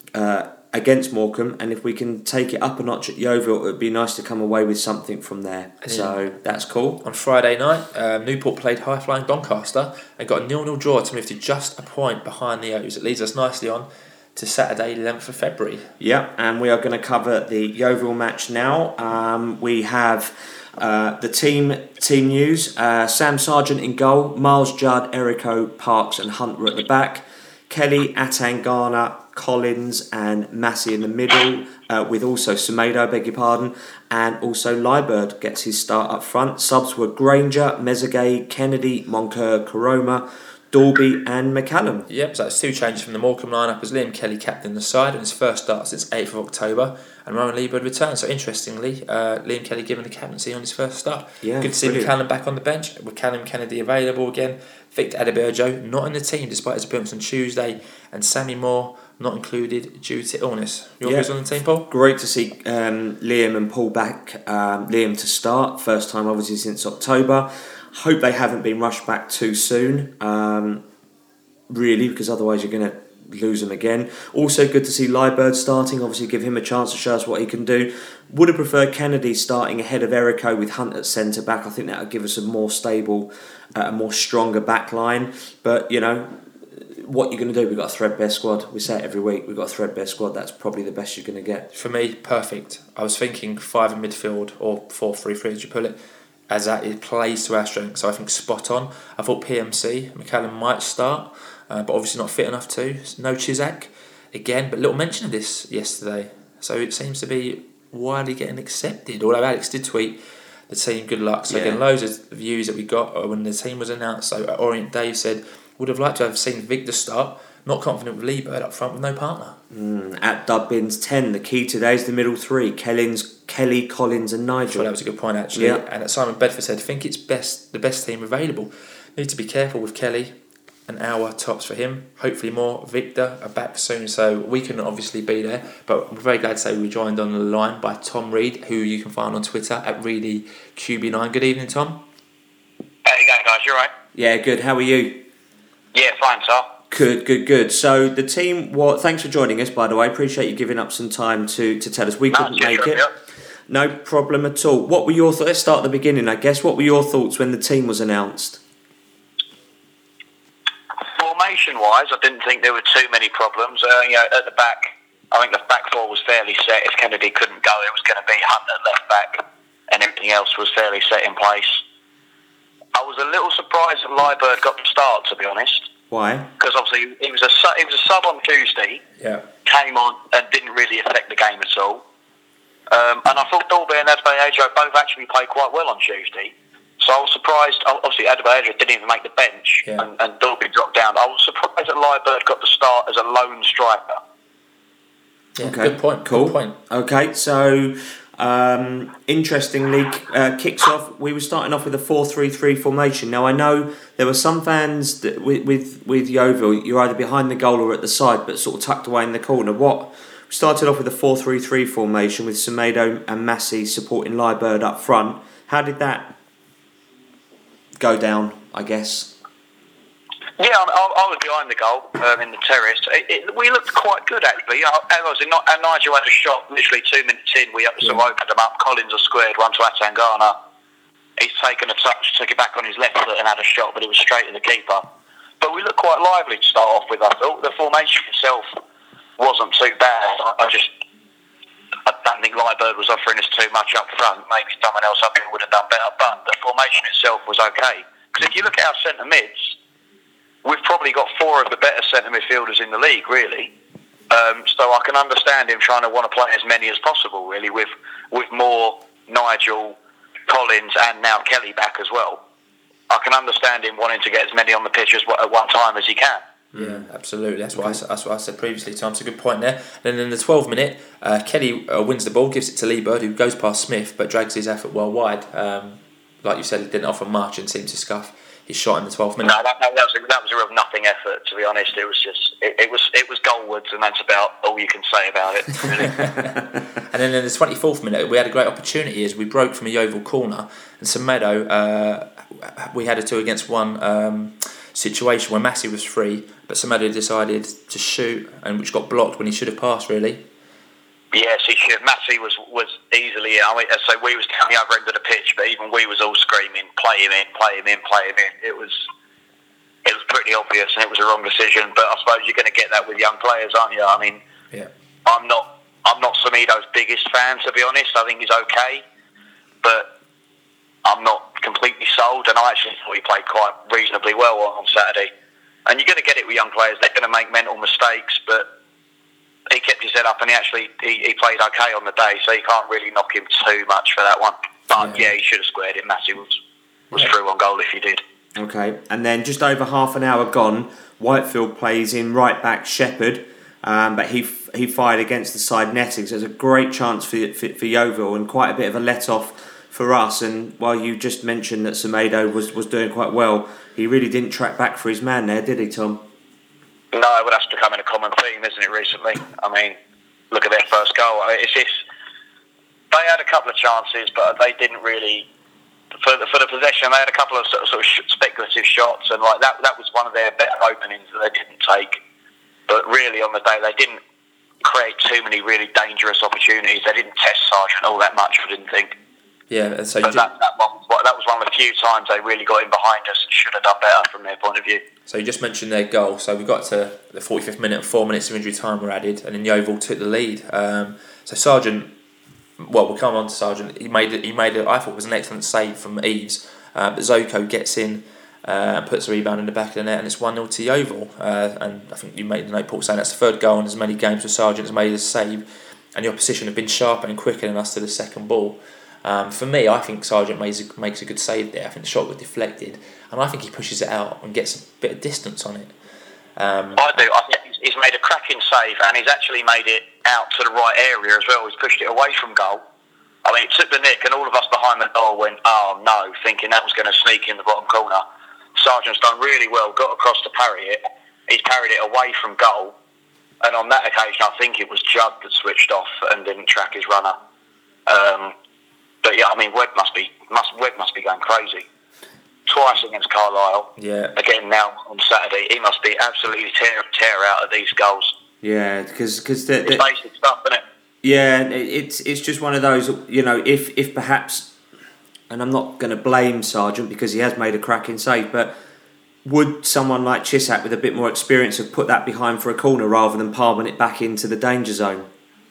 against Morecambe, and if we can take it up a notch at Yeovil, it would be nice to come away with something from there. So that's cool. On Friday night, Newport played high-flying Doncaster and got a 0-0 draw to move to just a point behind the O's. It leads us nicely on to Saturday 11th of February. Yeah, and we are going to cover the Yeovil match now. We have the team news. Sam Sargent in goal, Miles Judd, Erico, Parks and Hunt were at the back. Kelly, Atangana, Collins and Massey in the middle, with also Semedo, beg your pardon, and also Liebert gets his start up front. Subs were Granger, Mezzagay, Kennedy, Moncur, Karoma, Dalby and McCallum. Yep, so that's 2 changes from the Morecambe lineup as Liam Kelly captained the side and his first start since 8th of October and Rowan Liebert returned. So interestingly, Liam Kelly given the captaincy on his first start. Yeah, good to see McCallum back on the bench, with Callum Kennedy available again. Victor Adebayo not in the team despite his appearance on Tuesday, and Sammy Moore not included due to illness. Your views on the team, Paul? Great to see Liam and Paul back. Liam to start, first time obviously since October. Hope they haven't been rushed back too soon, really, because otherwise you're going to lose him again. Also good to see Liebert starting, obviously give him a chance to show us what he can do. Would have preferred Kennedy starting ahead of Erico with Hunt at centre back. I think that would give us a more stable, a more stronger back line. But, you know, what you're going to do, we've got a threadbare squad. We say it every week, we've got a threadbare squad. That's probably the best you're going to get. For me, perfect. I was thinking 5 in midfield or 4-3-3 as you put it, as that it plays to our strength. So I think spot on. I thought PMC, McCallum might start, but obviously not fit enough to. No Chizak again, but little mention of this yesterday. So it seems to be widely getting accepted. Although Alex did tweet the team good luck. So again, loads of views that we got when the team was announced. So at Orient, Dave said, would have liked to have seen Victor start. Not confident with Liebert up front with no partner. At Dubbins 10, the key today is the middle 3. Kelly, Collins and Nigel. Well, that was a good point actually. Yeah. And at Simon Bedford said, I think it's the best team available. Need to be careful with Kelly. An hour tops for him. Hopefully more. Victor are back soon, so we can obviously be there. But we're very glad to say we were joined on the line by Tom Reed, who you can find on Twitter at ReedyQB9. Good evening, Tom. How you going, guys? You alright? Yeah, good. How are you? Yeah, fine, sir. Good. So the team, thanks for joining us, by the way. Appreciate you giving up some time to tell us. We couldn't make it. No problem at all. What were your thoughts? Let's start at the beginning, I guess. What were your thoughts when the team was announced? Formation-wise, I didn't think there were too many problems. At the back, I think the back four was fairly set. If Kennedy couldn't go, it was going to be Hunt at left back, and everything else was fairly set in place. I was a little surprised that Liebert got the start, to be honest. Why? Because obviously he was a sub on Tuesday. Yeah. Came on and didn't really affect the game at all. And I thought Dalby and Adebayo both actually played quite well on Tuesday. So I was surprised. Obviously, Adebayo didn't even make the bench, and Dalby dropped down. I was surprised that Liebert got the start as a lone striker. Yeah, okay. Good point. Cool. Good point. Okay, so interestingly, kicks off. We were starting off with a 4-3-3 formation. Now I know there were some fans that with Yeovil, you're either behind the goal or at the side, but sort of tucked away in the corner. We started off with a 4-3-3 formation with Semedo and Massey supporting Liebert up front. How did that go down, I guess? Yeah, I was behind the goal in the terrace. We looked quite good, actually. Nigel had a shot literally 2 minutes in. We sort of opened them up. Collins has squared one to Atangana. He's taken a touch, took it back on his left foot and had a shot, but it was straight to the keeper. But we looked quite lively to start off with, I thought. The formation itself wasn't too bad. I don't think Liebert was offering us too much up front. Maybe someone else up here would have done better, but the formation itself was okay. Because if you look at our centre mids, we've probably got 4 of the better centre midfielders in the league, really. So I can understand him trying to want to play as many as possible, really, with more Nigel, Collins, and now Kelly back as well. I can understand him wanting to get as many on the pitch at one time as he can. Yeah, absolutely. That's what I said previously, Tom. It's a good point there. And then in the 12th minute, Kelly wins the ball, gives it to Liebert, who goes past Smith, but drags his effort well wide. Like you said, he didn't offer much and seemed to scuff his shot in the 12th minute. No, that was a real nothing effort, to be honest. It was just it was goalwards, and that's about all you can say about it, really. And then in the 24th minute, we had a great opportunity as we broke from a Yeovil corner, and Semedo, we had a 2-against-1 situation where Massey was free, but Semedo decided to shoot, and which got blocked when he should have passed, really. Yes, he should. Massey was easily. I mean, so we was down the other end of the pitch, but even we was all screaming, "Play him in, play him in, play him in." It was pretty obvious, and it was a wrong decision. But I suppose you're going to get that with young players, aren't you? I mean, yeah. I'm not Semedo's biggest fan, to be honest. I think he's okay, but I'm not completely sold, and I actually thought he played quite reasonably well on Saturday. And you're going to get it with young players; they're going to make mental mistakes, but he kept his head up, and he played okay on the day, so you can't really knock him too much for that one. But yeah, he should have squared it. Massey was through on goal if he did. Okay, and then just over half an hour gone, Whitefield plays in right back Shepherd, but he fired against the side netting, so there's a great chance for Yeovil and quite a bit of a let off for us. And while you just mentioned that Semedo was doing quite well, he really didn't track back for his man there, did he, Tom? No, well, that's becoming a common theme, isn't it, recently? I mean, look at their first goal. I mean, they had a couple of chances, but they didn't really. For the possession, they had a couple of sort of speculative shots, and like that was one of their better openings that they didn't take. But really, on the day, they didn't create too many really dangerous opportunities. They didn't test Sargent all that much, I didn't think. Yeah, so that was one of the few times they really got in behind us and should have done better from their point of view. So you just mentioned their goal. So we got to the 45th minute and 4 minutes of injury time were added, and then Yeovil took the lead. So Sargent, well, we'll come on to Sargent. He made it. I thought it was an excellent save from Eves, but Zoko gets in and puts a rebound in the back of the net, and it's 1-0 to Yeovil. And I think you made the note, Paul, saying that's the third goal in as many games where Sargent has made a save, and the opposition have been sharper and quicker than us to the second ball. For me, I think Sargent makes a good save there. I think the shot was deflected, and I think he pushes it out and gets a bit of distance on it. I do. I think he's made a cracking save, and he's actually made it out to the right area as well. He's pushed it away from goal. I mean, it took the nick, and all of us behind the goal went, "Oh no," thinking that was going to sneak in the bottom corner. Sargent's done really well, got across to parry it. He's carried it away from goal, and on that occasion, I think it was Judd that switched off and didn't track his runner. But yeah, I mean, Webb must be going crazy. Twice against Carlisle. Yeah. Again now on Saturday, he must be absolutely tear out of these goals. Yeah, because it's basic stuff, isn't it? Yeah, it's just one of those. You know, if perhaps, and I'm not going to blame Sargent because he has made a cracking save, but would someone like Chisak with a bit more experience have put that behind for a corner rather than palming it back into the danger zone?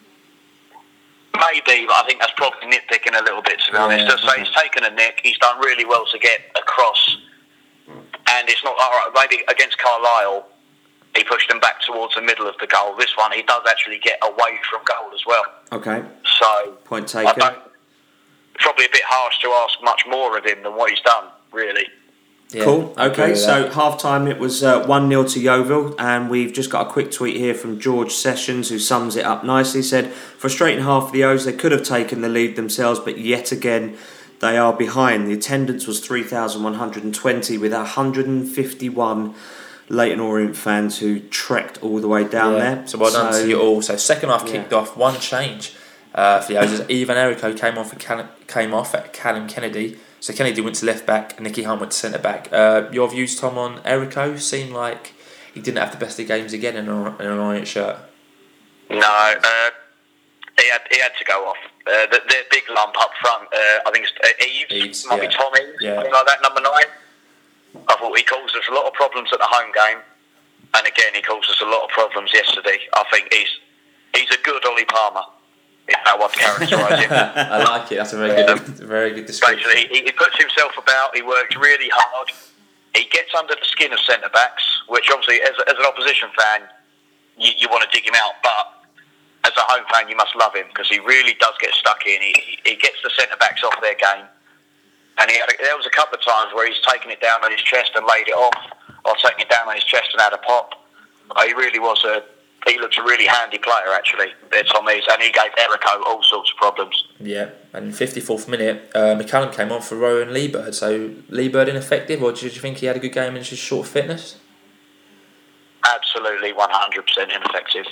Maybe, but I think that's probably nitpicking a little bit, to be honest. Just say he's taken a nick, he's done really well to get across, and it's not, alright, maybe against Carlisle, he pushed him back towards the middle of the goal. This one, he does actually get away from goal as well. Okay. So, point taken. Probably a bit harsh to ask much more of him than what he's done, really. Yeah, cool. Okay, so half time it was 1-0 to Yeovil, and we've just got a quick tweet here from George Sessions who sums it up nicely. He said, frustrating half for the O's, they could have taken the lead themselves, but yet again they are behind. The attendance was 3,120 with 151 Leyton Orient fans who trekked all the way down there. So well done to you all. So second half kicked off, one change for the O's. Ivan Erico came off at Callum Kennedy. So Kennedy went to left back, and Nicky Hunt went to centre back. Your views, Tom, on Erico? Seemed like he didn't have the best of games again in an Orient shirt. No, he had to go off. The big lump up front, I think it's Eves, might be Tom Eves, something like that, number 9. I thought he caused us a lot of problems at the home game, and again he caused us a lot of problems yesterday. I think he's a good Ollie Palmer. If I want to characterise him. I like it. That's a very good description. Basically, he puts himself about. He works really hard. He gets under the skin of centre backs, which obviously, as an opposition fan, you want to dig him out. But as a home fan, you must love him because he really does get stuck in. He gets the centre backs off their game, and there was a couple of times where he's taken it down on his chest and laid it off, or taken it down on his chest and had a pop. He really was He looks a really handy player, actually, Tom Eves, and he gave Erico all sorts of problems. Yeah, and 54th minute, McCallum came on for Rowan Leebird. So Leebird ineffective, or did you think he had a good game in just short fitness? Absolutely, 100% ineffective.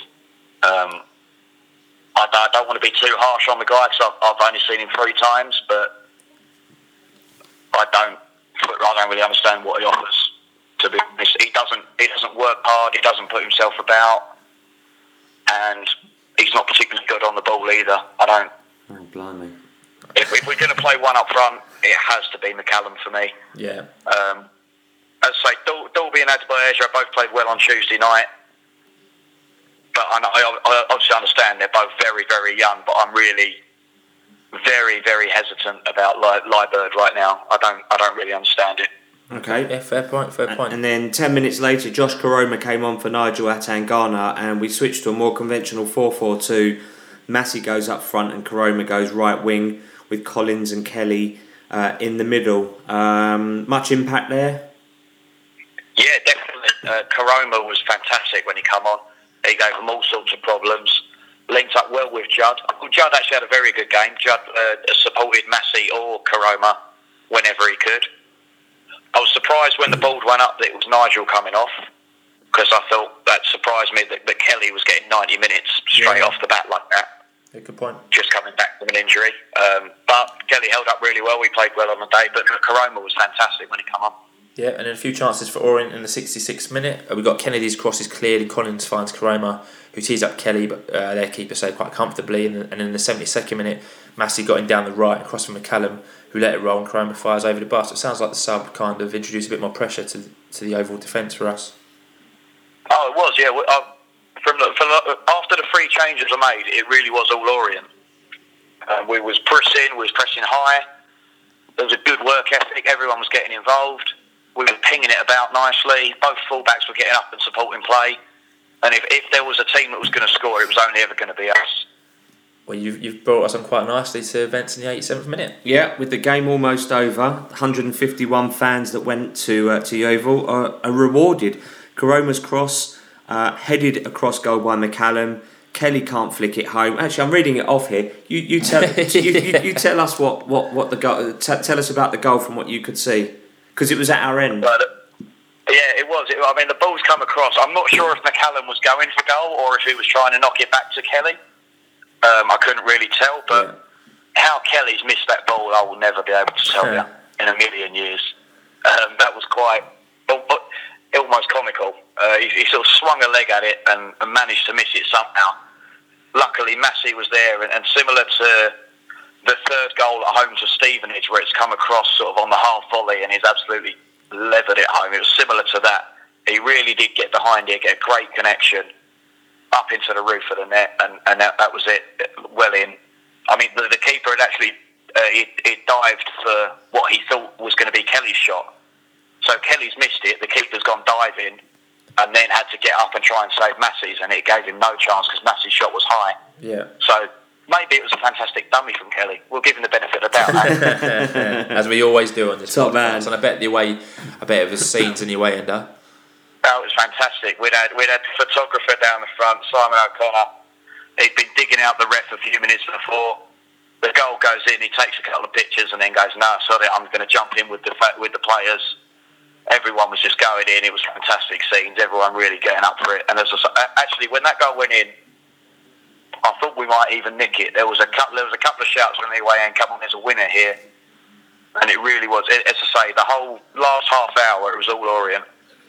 I don't want to be too harsh on the guy because I've only seen him 3 times, but I don't really understand what he offers. To be honest, he doesn't work hard. He doesn't put himself about. And he's not particularly good on the ball either. I don't. Oh, blimey. If we're going to play one up front, it has to be McCallum for me. Yeah. As I say, Dalby and Adebayo both played well on Tuesday night. But I obviously understand they're both very, very young, but I'm really very, very hesitant about Leibird right now. I don't really understand it. Okay. Yeah, fair point. And then 10 minutes later, Josh Karoma came on for Nigel Atangana, and we switched to a more conventional 4-4-2. Massey goes up front and Karoma goes right wing with Collins and Kelly in the middle. Much impact there? Yeah, definitely. Karoma was fantastic when he came on. He gave them all sorts of problems. Linked up well with Judd. Judd actually had a very good game. Judd supported Massey or Karoma whenever he could. I was surprised when the ball went up that it was Nigel coming off, because I thought that surprised me that Kelly was getting 90 minutes straight off the bat like that. Yeah, good point. Just coming back from an injury. But Kelly held up really well. We played well on the day, but Karoma was fantastic when he came on. Yeah, and then a few chances for Orient in the 66th minute. We got Kennedy's crosses cleared and Collins finds Karoma, who tees up Kelly, but their keeper saved quite comfortably. And in the 72nd minute, Massey got him down the right and crossed from McCallum, who let it roll, and Karoma fires over the bar. So it sounds like the sub kind of introduced a bit more pressure to the overall defence for us. Oh, it was, yeah. After the 3 changes were made, it really was all Orient. We was pressing high. There was a good work ethic. Everyone was getting involved. We were pinging it about nicely. Both fullbacks were getting up and supporting play. And if there was a team that was going to score, it was only ever going to be us. Well, you've brought us on quite nicely to events in the 87th minute. Yeah, with the game almost over, 151 fans that went to Yeovil are rewarded. Karoma's cross headed across goal by McCallum. Kelly can't flick it home. Actually, I'm reading it off here. You tell you tell us what the goal. Tell us about the goal from what you could see, because it was at our end. Yeah, it was. I mean, the ball's come across. I'm not sure if McCallum was going for goal or if he was trying to knock it back to Kelly. I couldn't really tell, but how Kelly's missed that ball, I will never be able to tell you in a million years. That was quite almost comical. He sort of swung a leg at it and managed to miss it somehow. Luckily, Massey was there, and similar to the third goal at home to Stevenage, where it's come across sort of on the half volley and is absolutely levered it home. It was similar to that. He really did get behind it, get a great connection up into the roof of the net, and that was it. Well in. I mean, the keeper had actually he dived for what he thought was going to be Kelly's shot. So Kelly's missed it. The keeper's gone diving, and then had to get up and try and save Massey's, and it gave him no chance because Massey's shot was high. Yeah. So maybe it was a fantastic dummy from Kelly. We'll give him the benefit of the doubt. As we always do on this Top podcast. man. And I bet it was scenes in your way ender. That was fantastic. We'd had the photographer down the front, Simon O'Connor. He'd been digging out the ref a few minutes before. The goal goes in, he takes a couple of pictures and then goes, no, sorry, I'm going to jump in with the players. Everyone was just going in. It was fantastic scenes. Everyone really getting up for it. And actually, when that goal went in, I thought we might even nick it. There was a couple of shouts from the away end, come on, there's a winner here. And it really was. As I say, the whole last half hour, it was all Orient.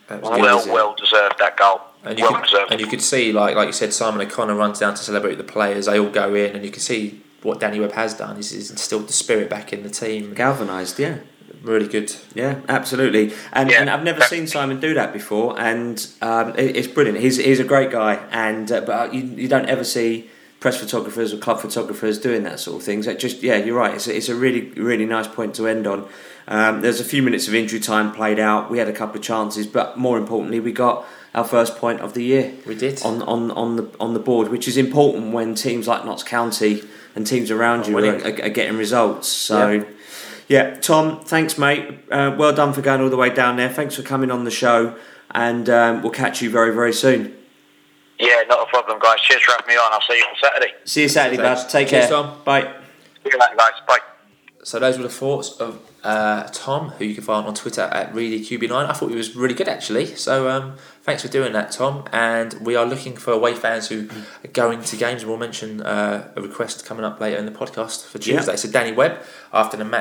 Well deserved, that goal. And Deserved. You could see, like you said, Simon O'Connor runs down to celebrate the players. They all go in, and you can see what Danny Webb has done. He's instilled the spirit back in the team. Galvanised, yeah. Really good. Yeah, absolutely. And I've never seen Simon do that before, and it's brilliant. He's a great guy, and but you don't ever see press photographers or club photographers doing that sort of things. It just, yeah, you're right. It's a really, really nice point to end on. There's a few minutes of injury time played out. We had a couple of chances, but more importantly, we got our first point of the year. We did on the board, which is important when teams like Notts County and teams around you are getting results. So, yeah, Tom, thanks, mate. Well done for going all the way down there. Thanks for coming on the show, and we'll catch you very, very soon. Yeah, not a problem, guys. Cheers for having me on. I'll see you on Saturday. See you Saturday, bud. Take Cheers, care. Tom. Bye. See you later, guys. Bye. So those were the thoughts of Tom, who you can find on Twitter at ReadyQB9. I thought he was really good, actually. So thanks for doing that, Tom. And we are looking for away fans who are going to games. We'll mention a request coming up later in the podcast for Tuesday. Yeah. So Danny Webb, after the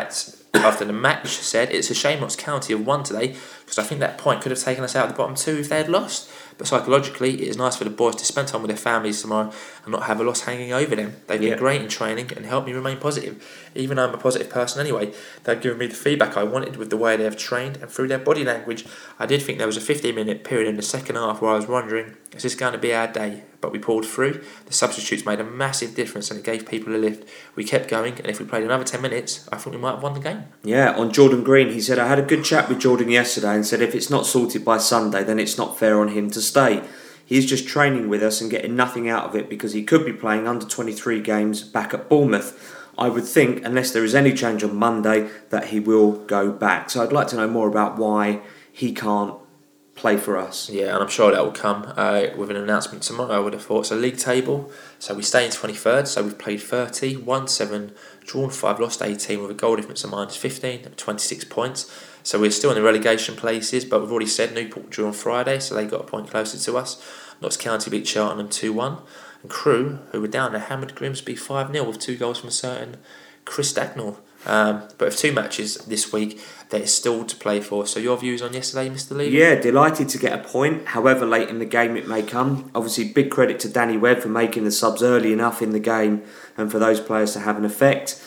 match, said, "It's a shame Notts County have won today because I think that point could have taken us out of the bottom two if they had lost. But psychologically, it is nice for the boys to spend time with their families tomorrow and not have a loss hanging over them. They've been great in training and helped me remain positive. Even though I'm a positive person anyway, they've given me the feedback I wanted with the way they have trained and through their body language. I did think there was a 15-minute period in the second half where I was wondering, is this going to be our day? But we pulled through. The substitutes made a massive difference and it gave people a lift. We kept going, and if we played another 10 minutes, I think we might have won the game." Yeah, on Jordan Green, he said, "I had a good chat with Jordan yesterday and said if it's not sorted by Sunday, then it's not fair on him to stay. He's just training with us and getting nothing out of it because he could be playing under 23 games back at Bournemouth. I would think, unless there is any change on Monday, that he will go back." So I'd like to know more about why he can't play for us. Yeah, and I'm sure that will come with an announcement tomorrow, I would have thought. So league table, so we stay in 23rd, so we've played 30, won 7, drawn 5, lost 18 with a goal difference of minus 15, 26 points. So we're still in the relegation places, but we've already said Newport drew on Friday, so they got a point closer to us. Notts County beat Cheltenham 2-1, and Crewe, who were down there, hammered Grimsby 5-0 with 2 goals from a certain Chris Dagnall. But with 2 matches this week, there is still to play for. So your views on yesterday, Mr. Lee? Yeah, delighted to get a point, however late in the game it may come. Obviously, big credit to Danny Webb for making the subs early enough in the game and for those players to have an effect.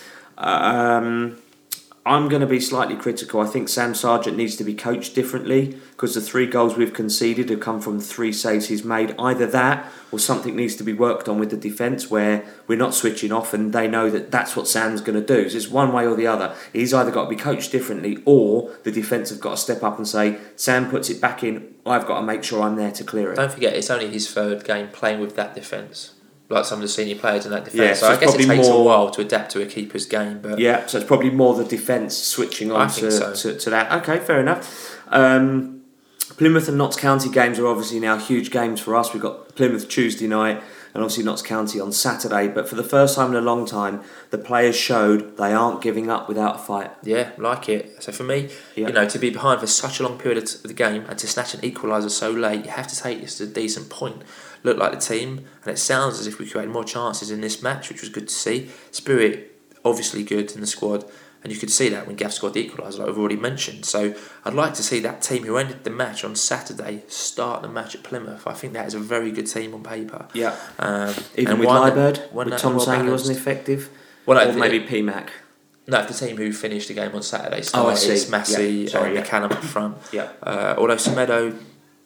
I'm going to be slightly critical. I think Sam Sargent needs to be coached differently because the 3 goals we've conceded have come from 3 saves he's made. Either that or something needs to be worked on with the defence where we're not switching off and they know that that's what Sam's going to do. So it's one way or the other. He's either got to be coached differently or the defence have got to step up and say, Sam puts it back in, I've got to make sure I'm there to clear it. Don't forget, it's only his 3rd game playing with that defence. Like some of the senior players in that defence. Yeah, so I guess it takes a while to adapt to a keeper's game. But yeah, so it's probably more the defence switching on to that. Okay, fair enough. Plymouth and Notts County games are obviously now huge games for us. We've got Plymouth Tuesday night and obviously Notts County on Saturday. But for the first time in a long time, the players showed they aren't giving up without a fight. Yeah, like it. So for me, to be behind for such a long period of the game and to snatch an equaliser so late, you have to take this to a decent point. Looked like the team, and it sounds as if we created more chances in this match, which was good to see. Spirit, obviously good in the squad, and you could see that when Gav scored the equaliser, like we've already mentioned. So I'd like to see that team who ended the match on Saturday start the match at Plymouth. I think that is a very good team on paper. Yeah. Even with Liebert, with Tom saying he wasn't effective, or maybe PMAC. No, the team who finished the game on Saturday I started. see. It's Massey and McCallum up front. Yeah. Although Semedo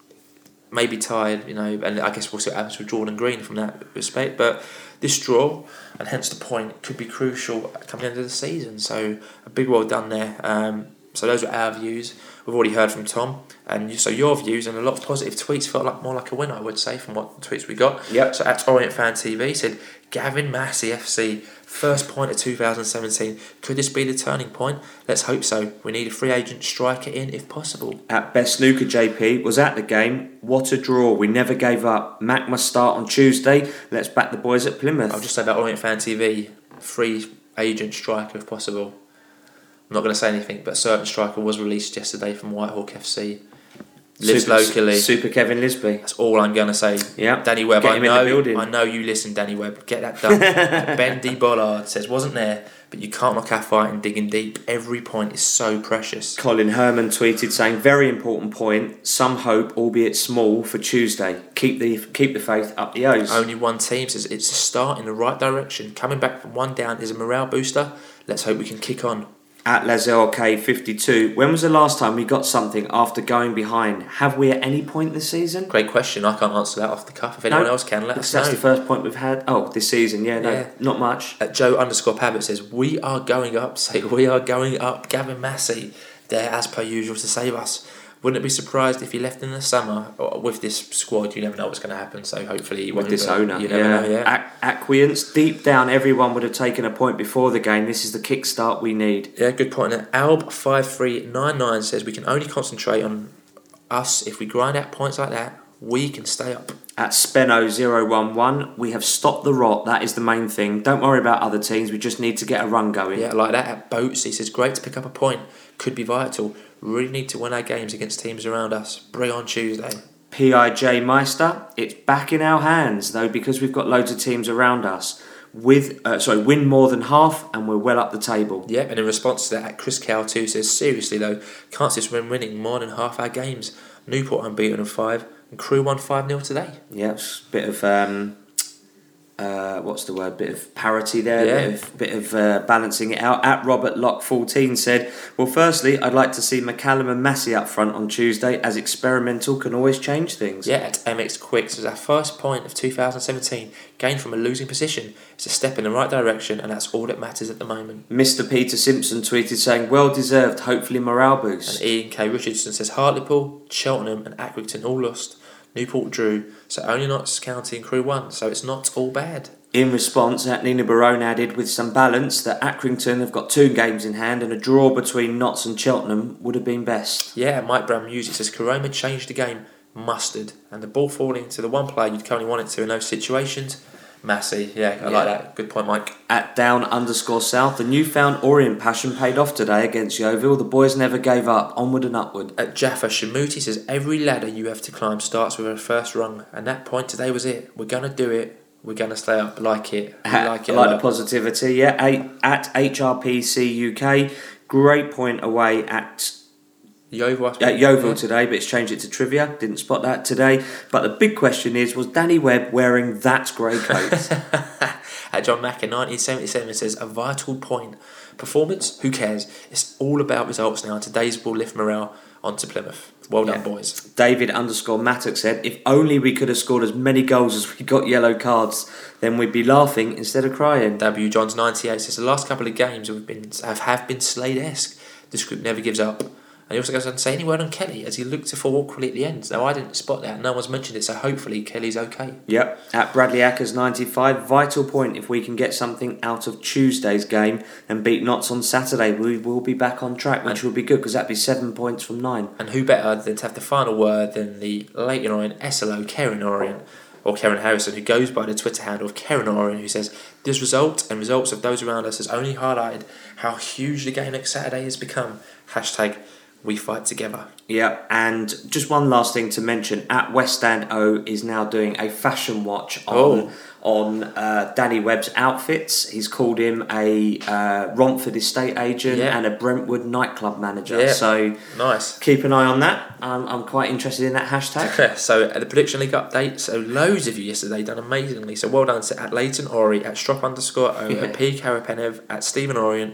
may be tired, and I guess we'll see what happens with Jordan Green from that respect. But this draw, and hence the point, could be crucial coming into the season. So a big well done there. So those were our views. We've already heard from Tom, and so your views and a lot of positive tweets felt more like a win, I would say, from what tweets we got. Yep. So at Orient Fan TV said, Gavin Massey FC, first point of 2017. Could this be the turning point? Let's hope so. We need a free agent striker in if possible. At Best Snooker JP was at the game. What a draw. We never gave up. Mac must start on Tuesday. Let's back the boys at Plymouth. I'll just say about Orient Fan TV, free agent striker if possible. I'm not going to say anything, but a certain striker was released yesterday from Whitehawk FC. Lives locally. Super Kevin Lisby. That's all I'm going to say. Yeah. Danny Webb, Get him in the building. I know you listen, Danny Webb. Get that done. Ben D. Bollard says, wasn't there, but you can't knock our fighting digging deep. Every point is so precious. Colin Herman tweeted saying, very important point. Some hope, albeit small, for Tuesday. Keep the faith up the O's. Only one team says it's a start in the right direction. Coming back from one down is a morale booster. Let's hope we can kick on. At LazLK52, when was the last time we got something after going behind? Have we at any point this season? Great question. I can't answer that off the cuff. If anyone else can, let us know. That's the first point we've had. Oh, this season, not much. At Joe_Pabbott says, we are going up. Say, we are going up. Gavin Massey there as per usual to save us. Wouldn't be surprised if he left in the summer. With this squad, you never know what's going to happen. So hopefully he won't. With this owner, you never know. Yeah. Acquience, deep down, everyone would have taken a point before the game. This is the kickstart we need. Yeah, good point. And Alb5399 says we can only concentrate on us. If we grind out points like that, we can stay up. At Speno011, we have stopped the rot. That is the main thing. Don't worry about other teams. We just need to get a run going. Yeah, like that. At Boats, he says, great to pick up a point. Could be vital. Really need to win our games against teams around us. Bring on Tuesday. PIJ Meister, it's back in our hands, though, because we've got loads of teams around us. Win more than half, and we're well up the table. Yeah, and in response to that, Chris Cow2 says, seriously though, can't see us winning more than half our games. Newport unbeaten in 5, and Crew won 5-0 today. Yeah, it's a bit of what's the word? Bit of parity there. Yeah. Bit of balancing it out. At Robert Lock 14 said, well, firstly, I'd like to see McCallum and Massey up front on Tuesday, as experimental can always change things. Yeah, at MX Quick says our first point of 2017, gained from a losing position. It's a step in the right direction, and that's all that matters at the moment. Mr. Peter Simpson tweeted saying, well deserved, hopefully morale boost. And Ian K. Richardson says Hartlepool, Cheltenham and Accrington all lost. Newport drew, so only Notts County and Crew won, so it's not all bad. In response, Nina Barone added, with some balance, that Accrington have got 2 games in hand and a draw between Notts and Cheltenham would have been best. Yeah, Mike Brown Music says Karoma changed the game, mustard, and the ball falling to the one player you'd currently want it to in those situations. Massey, I like that. Good point, Mike. At Down_South, the newfound Orient passion paid off today against Yeovil. The boys never gave up, onward and upward. At Jaffa Shamuti says every ladder you have to climb starts with a first rung, and that point today was it. We're going to do it. We're going to stay up. Like it. I like the positivity. Yeah. At HRPC UK, great point away at Yeovil today, but it's changed it to trivia. Didn't spot that today. But the big question is, was Danny Webb wearing that grey coat? At John Mack in 1977 says a vital point. Performance, who cares? It's all about results now. Today's will lift morale onto Plymouth. Well done, boys. David_Mattock said, if only we could have scored as many goals as we got yellow cards, then we'd be laughing instead of crying. W Johns 98 says the last couple of games have been Slade-esque. This group never gives up. And he also goes on to say any word on Kelly as he looked to fall awkwardly at the end. Now, I didn't spot that. No one's mentioned it, so hopefully Kelly's okay. Yep. At Bradley Ackers 95, vital point if we can get something out of Tuesday's game and beat Notts on Saturday. We will be back on track, which will be good because that'd be 7 points from 9. And who better than to have the final word than the Leighton Orient SLO, Karen Orient, or Karen Harrison, who goes by the Twitter handle of Karen Orient, who says, this result and results of those around us has only highlighted how huge the game next Saturday has become. #We fight together. Yeah, and just one last thing to mention. At West End O is now doing a fashion watch on Danny Webb's outfits. He's called him a Romford estate agent and a Brentwood nightclub manager. Yeah. So nice. Keep an eye on that. I'm quite interested in that hashtag. So at the Prediction League update, so loads of you yesterday done amazingly. So well done to at Leighton Ori, at Strop_O, at P Karapenev, at Stephen Orient, at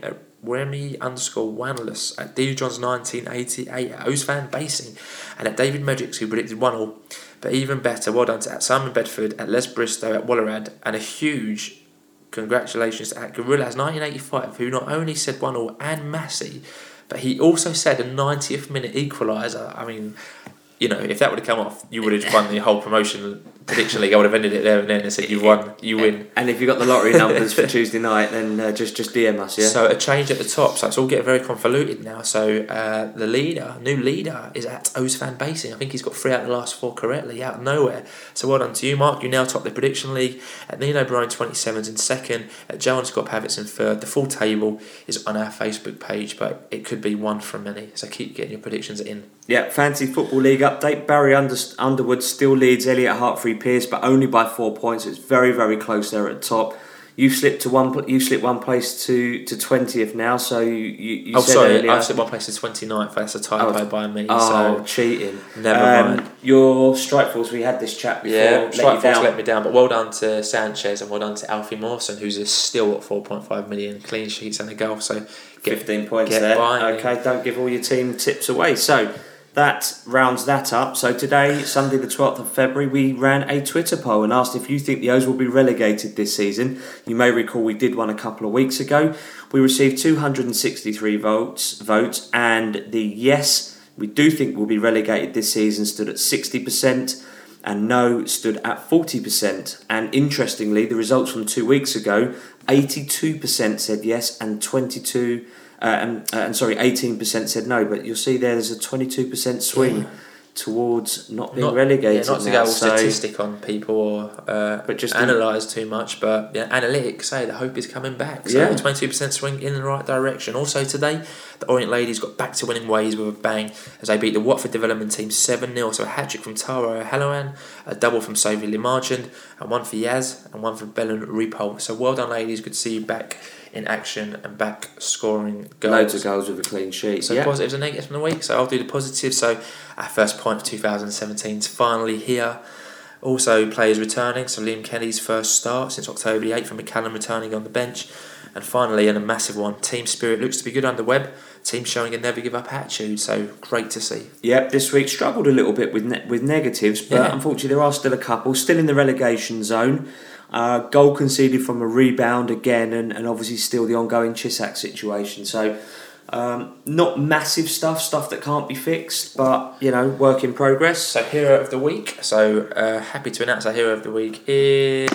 Remy_Wanless, at DJohns1988, at Ozfan Basing, and at David Medricks, who predicted 1-1. But even better, well done to at Simon Bedford, at Les Bristow, at Wallerad, and a huge congratulations to at Gorillas1985, who not only said 1-1 and Massey, but he also said a 90th minute equaliser. I mean, you know, if that would have come off, you would have won the whole promotion prediction league. I would have ended it there and then and said, "You've won, you win." And if you got the lottery numbers for Tuesday night, then just DM us, yeah? So a change at the top, so it's all getting very convoluted now. So the new leader is at Ozfan Basing. I think he's got 3 out of the last 4 correctly, out of nowhere. So well done to you, Mark. You now top the prediction league. At Nino Bryan 27's in second, at Joe Scott Pavitz in third. The full table is on our Facebook page, but it could be one from many. So keep getting your predictions in. Yeah, Fantasy Football League update. Barry Underwood still leads Elliot Hartfree Pierce, but only by 4 points. It's very, very close there at the top. You've slipped one place to 20th now. So you oh, said sorry, earlier, I've slipped one place to 29th. That's a typo by me. Oh, so cheating! Never mind. Your strike force. We had this chat before. Yeah, strike force let me down. But well done to Sanchez and well done to Alfie Mawson, who's still at 4.5 million clean sheets and a goal. So 15 points there. Okay, don't give all your team tips away. So that rounds that up. So today, Sunday the 12th of February, we ran a Twitter poll and asked if you think the O's will be relegated this season. You may recall we did one a couple of weeks ago. We received 263 votes, and the yes, we do think we'll be relegated this season stood at 60%, and no stood at 40%. And interestingly, the results from 2 weeks ago, 82% said yes and 18% said no, but you'll see there's a 22% swing towards not being relegated. Yeah, not to go all statistic on people or but just analyse too much, but analytics say the hope is coming back. So 22% swing in the right direction. Also today, the Orient Ladies got back to winning ways with a bang as they beat the Watford development team 7-0. So a hat-trick from Tara O'Halloran, a double from Sophie Limarchand, and one for Yaz and one for Belen Ripoll. So well done, ladies. Good to see you back in action and back scoring goals. Loads of goals with a clean sheet. So positives and negatives from the week. So I'll do the positives. So our first point of 2017 is finally here. Also players returning. So Liam Kenny's first start since October the 8th, and McCallum returning on the bench. And finally, and a massive one, team spirit looks to be good under Webb. Team showing a never give up attitude. So great to see. Yep, this week struggled a little bit with negatives, but unfortunately there are still a couple. Still in the relegation zone. Goal conceded from a rebound again, and obviously still the ongoing Chisak situation. So not massive stuff that can't be fixed, but work in progress. So hero of the week. So happy to announce our hero of the week is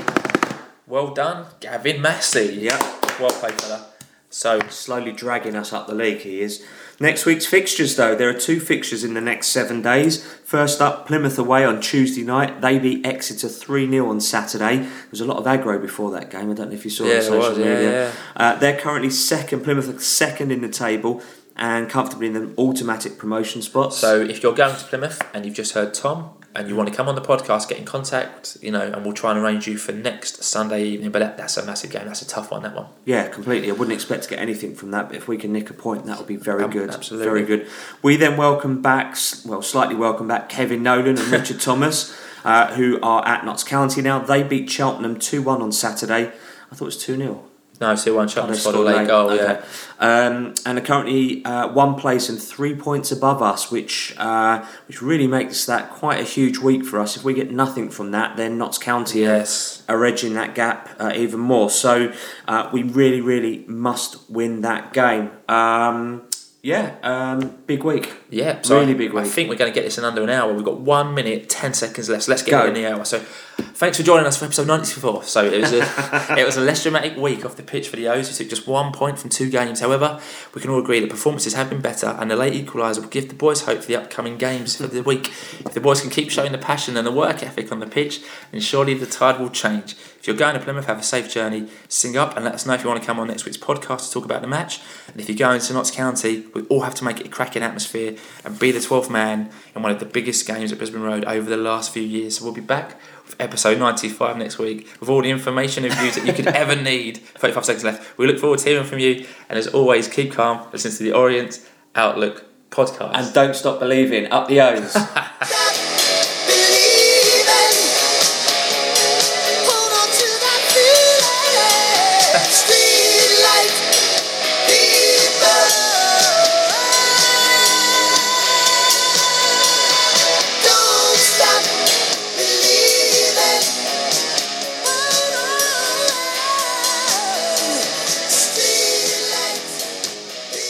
well done, Gavin Massey. Yep, well played, fella. So slowly dragging us up the league, he is. Next week's fixtures, though, there are 2 fixtures in the next 7 days. First up, Plymouth away on Tuesday night. They beat Exeter 3-0 on Saturday. There was a lot of aggro before that game. I don't know if you saw it on social media. They're currently second. Plymouth are second in the table and comfortably in the automatic promotion spot. So if you're going to Plymouth and you've just heard Tom and you want to come on the podcast, get in contact, and we'll try and arrange you for next Sunday evening. But that's a massive game. That's a tough one, that one. Yeah, completely. I wouldn't expect to get anything from that, but if we can nick a point, that would be very good. Absolutely. Very good. We then slightly welcome back Kevin Nolan and Richard Thomas, who are at Notts County now. They beat Cheltenham 2-1 on Saturday. I thought it was 2-0. No, 2-1 Cheltenham scored a late goal, okay. And are currently 1 place and 3 points above us, which really makes that quite a huge week for us. If we get nothing from that, then Notts County are edging that gap even more. So we really, really must win that game. Big week. Yeah, so really big week. I think we're going to get this in under an hour. We've got 1 minute, 10 seconds left. Let's get it in the hour. So thanks for joining us for episode 94. So it was a less dramatic week off the pitch for the O's, who took just 1 point from 2 games. However, we can all agree that performances have been better, and the late equaliser will give the boys hope for the upcoming games for the week. If the boys can keep showing the passion and the work ethic on the pitch, then surely the tide will change. If you're going to Plymouth, have a safe journey. Sing up and let us know if you want to come on next week's podcast to talk about the match. And if you're going to Notts County, we all have to make it a cracking atmosphere and be the 12th man in one of the biggest games at Brisbane Road over the last few years. So we'll be back with episode 95 next week with all the information and views that you could ever need. 35 seconds left. We look forward to hearing from you. And as always, keep calm. Listen to the Orient Outlook podcast. And don't stop believing. Up the O's.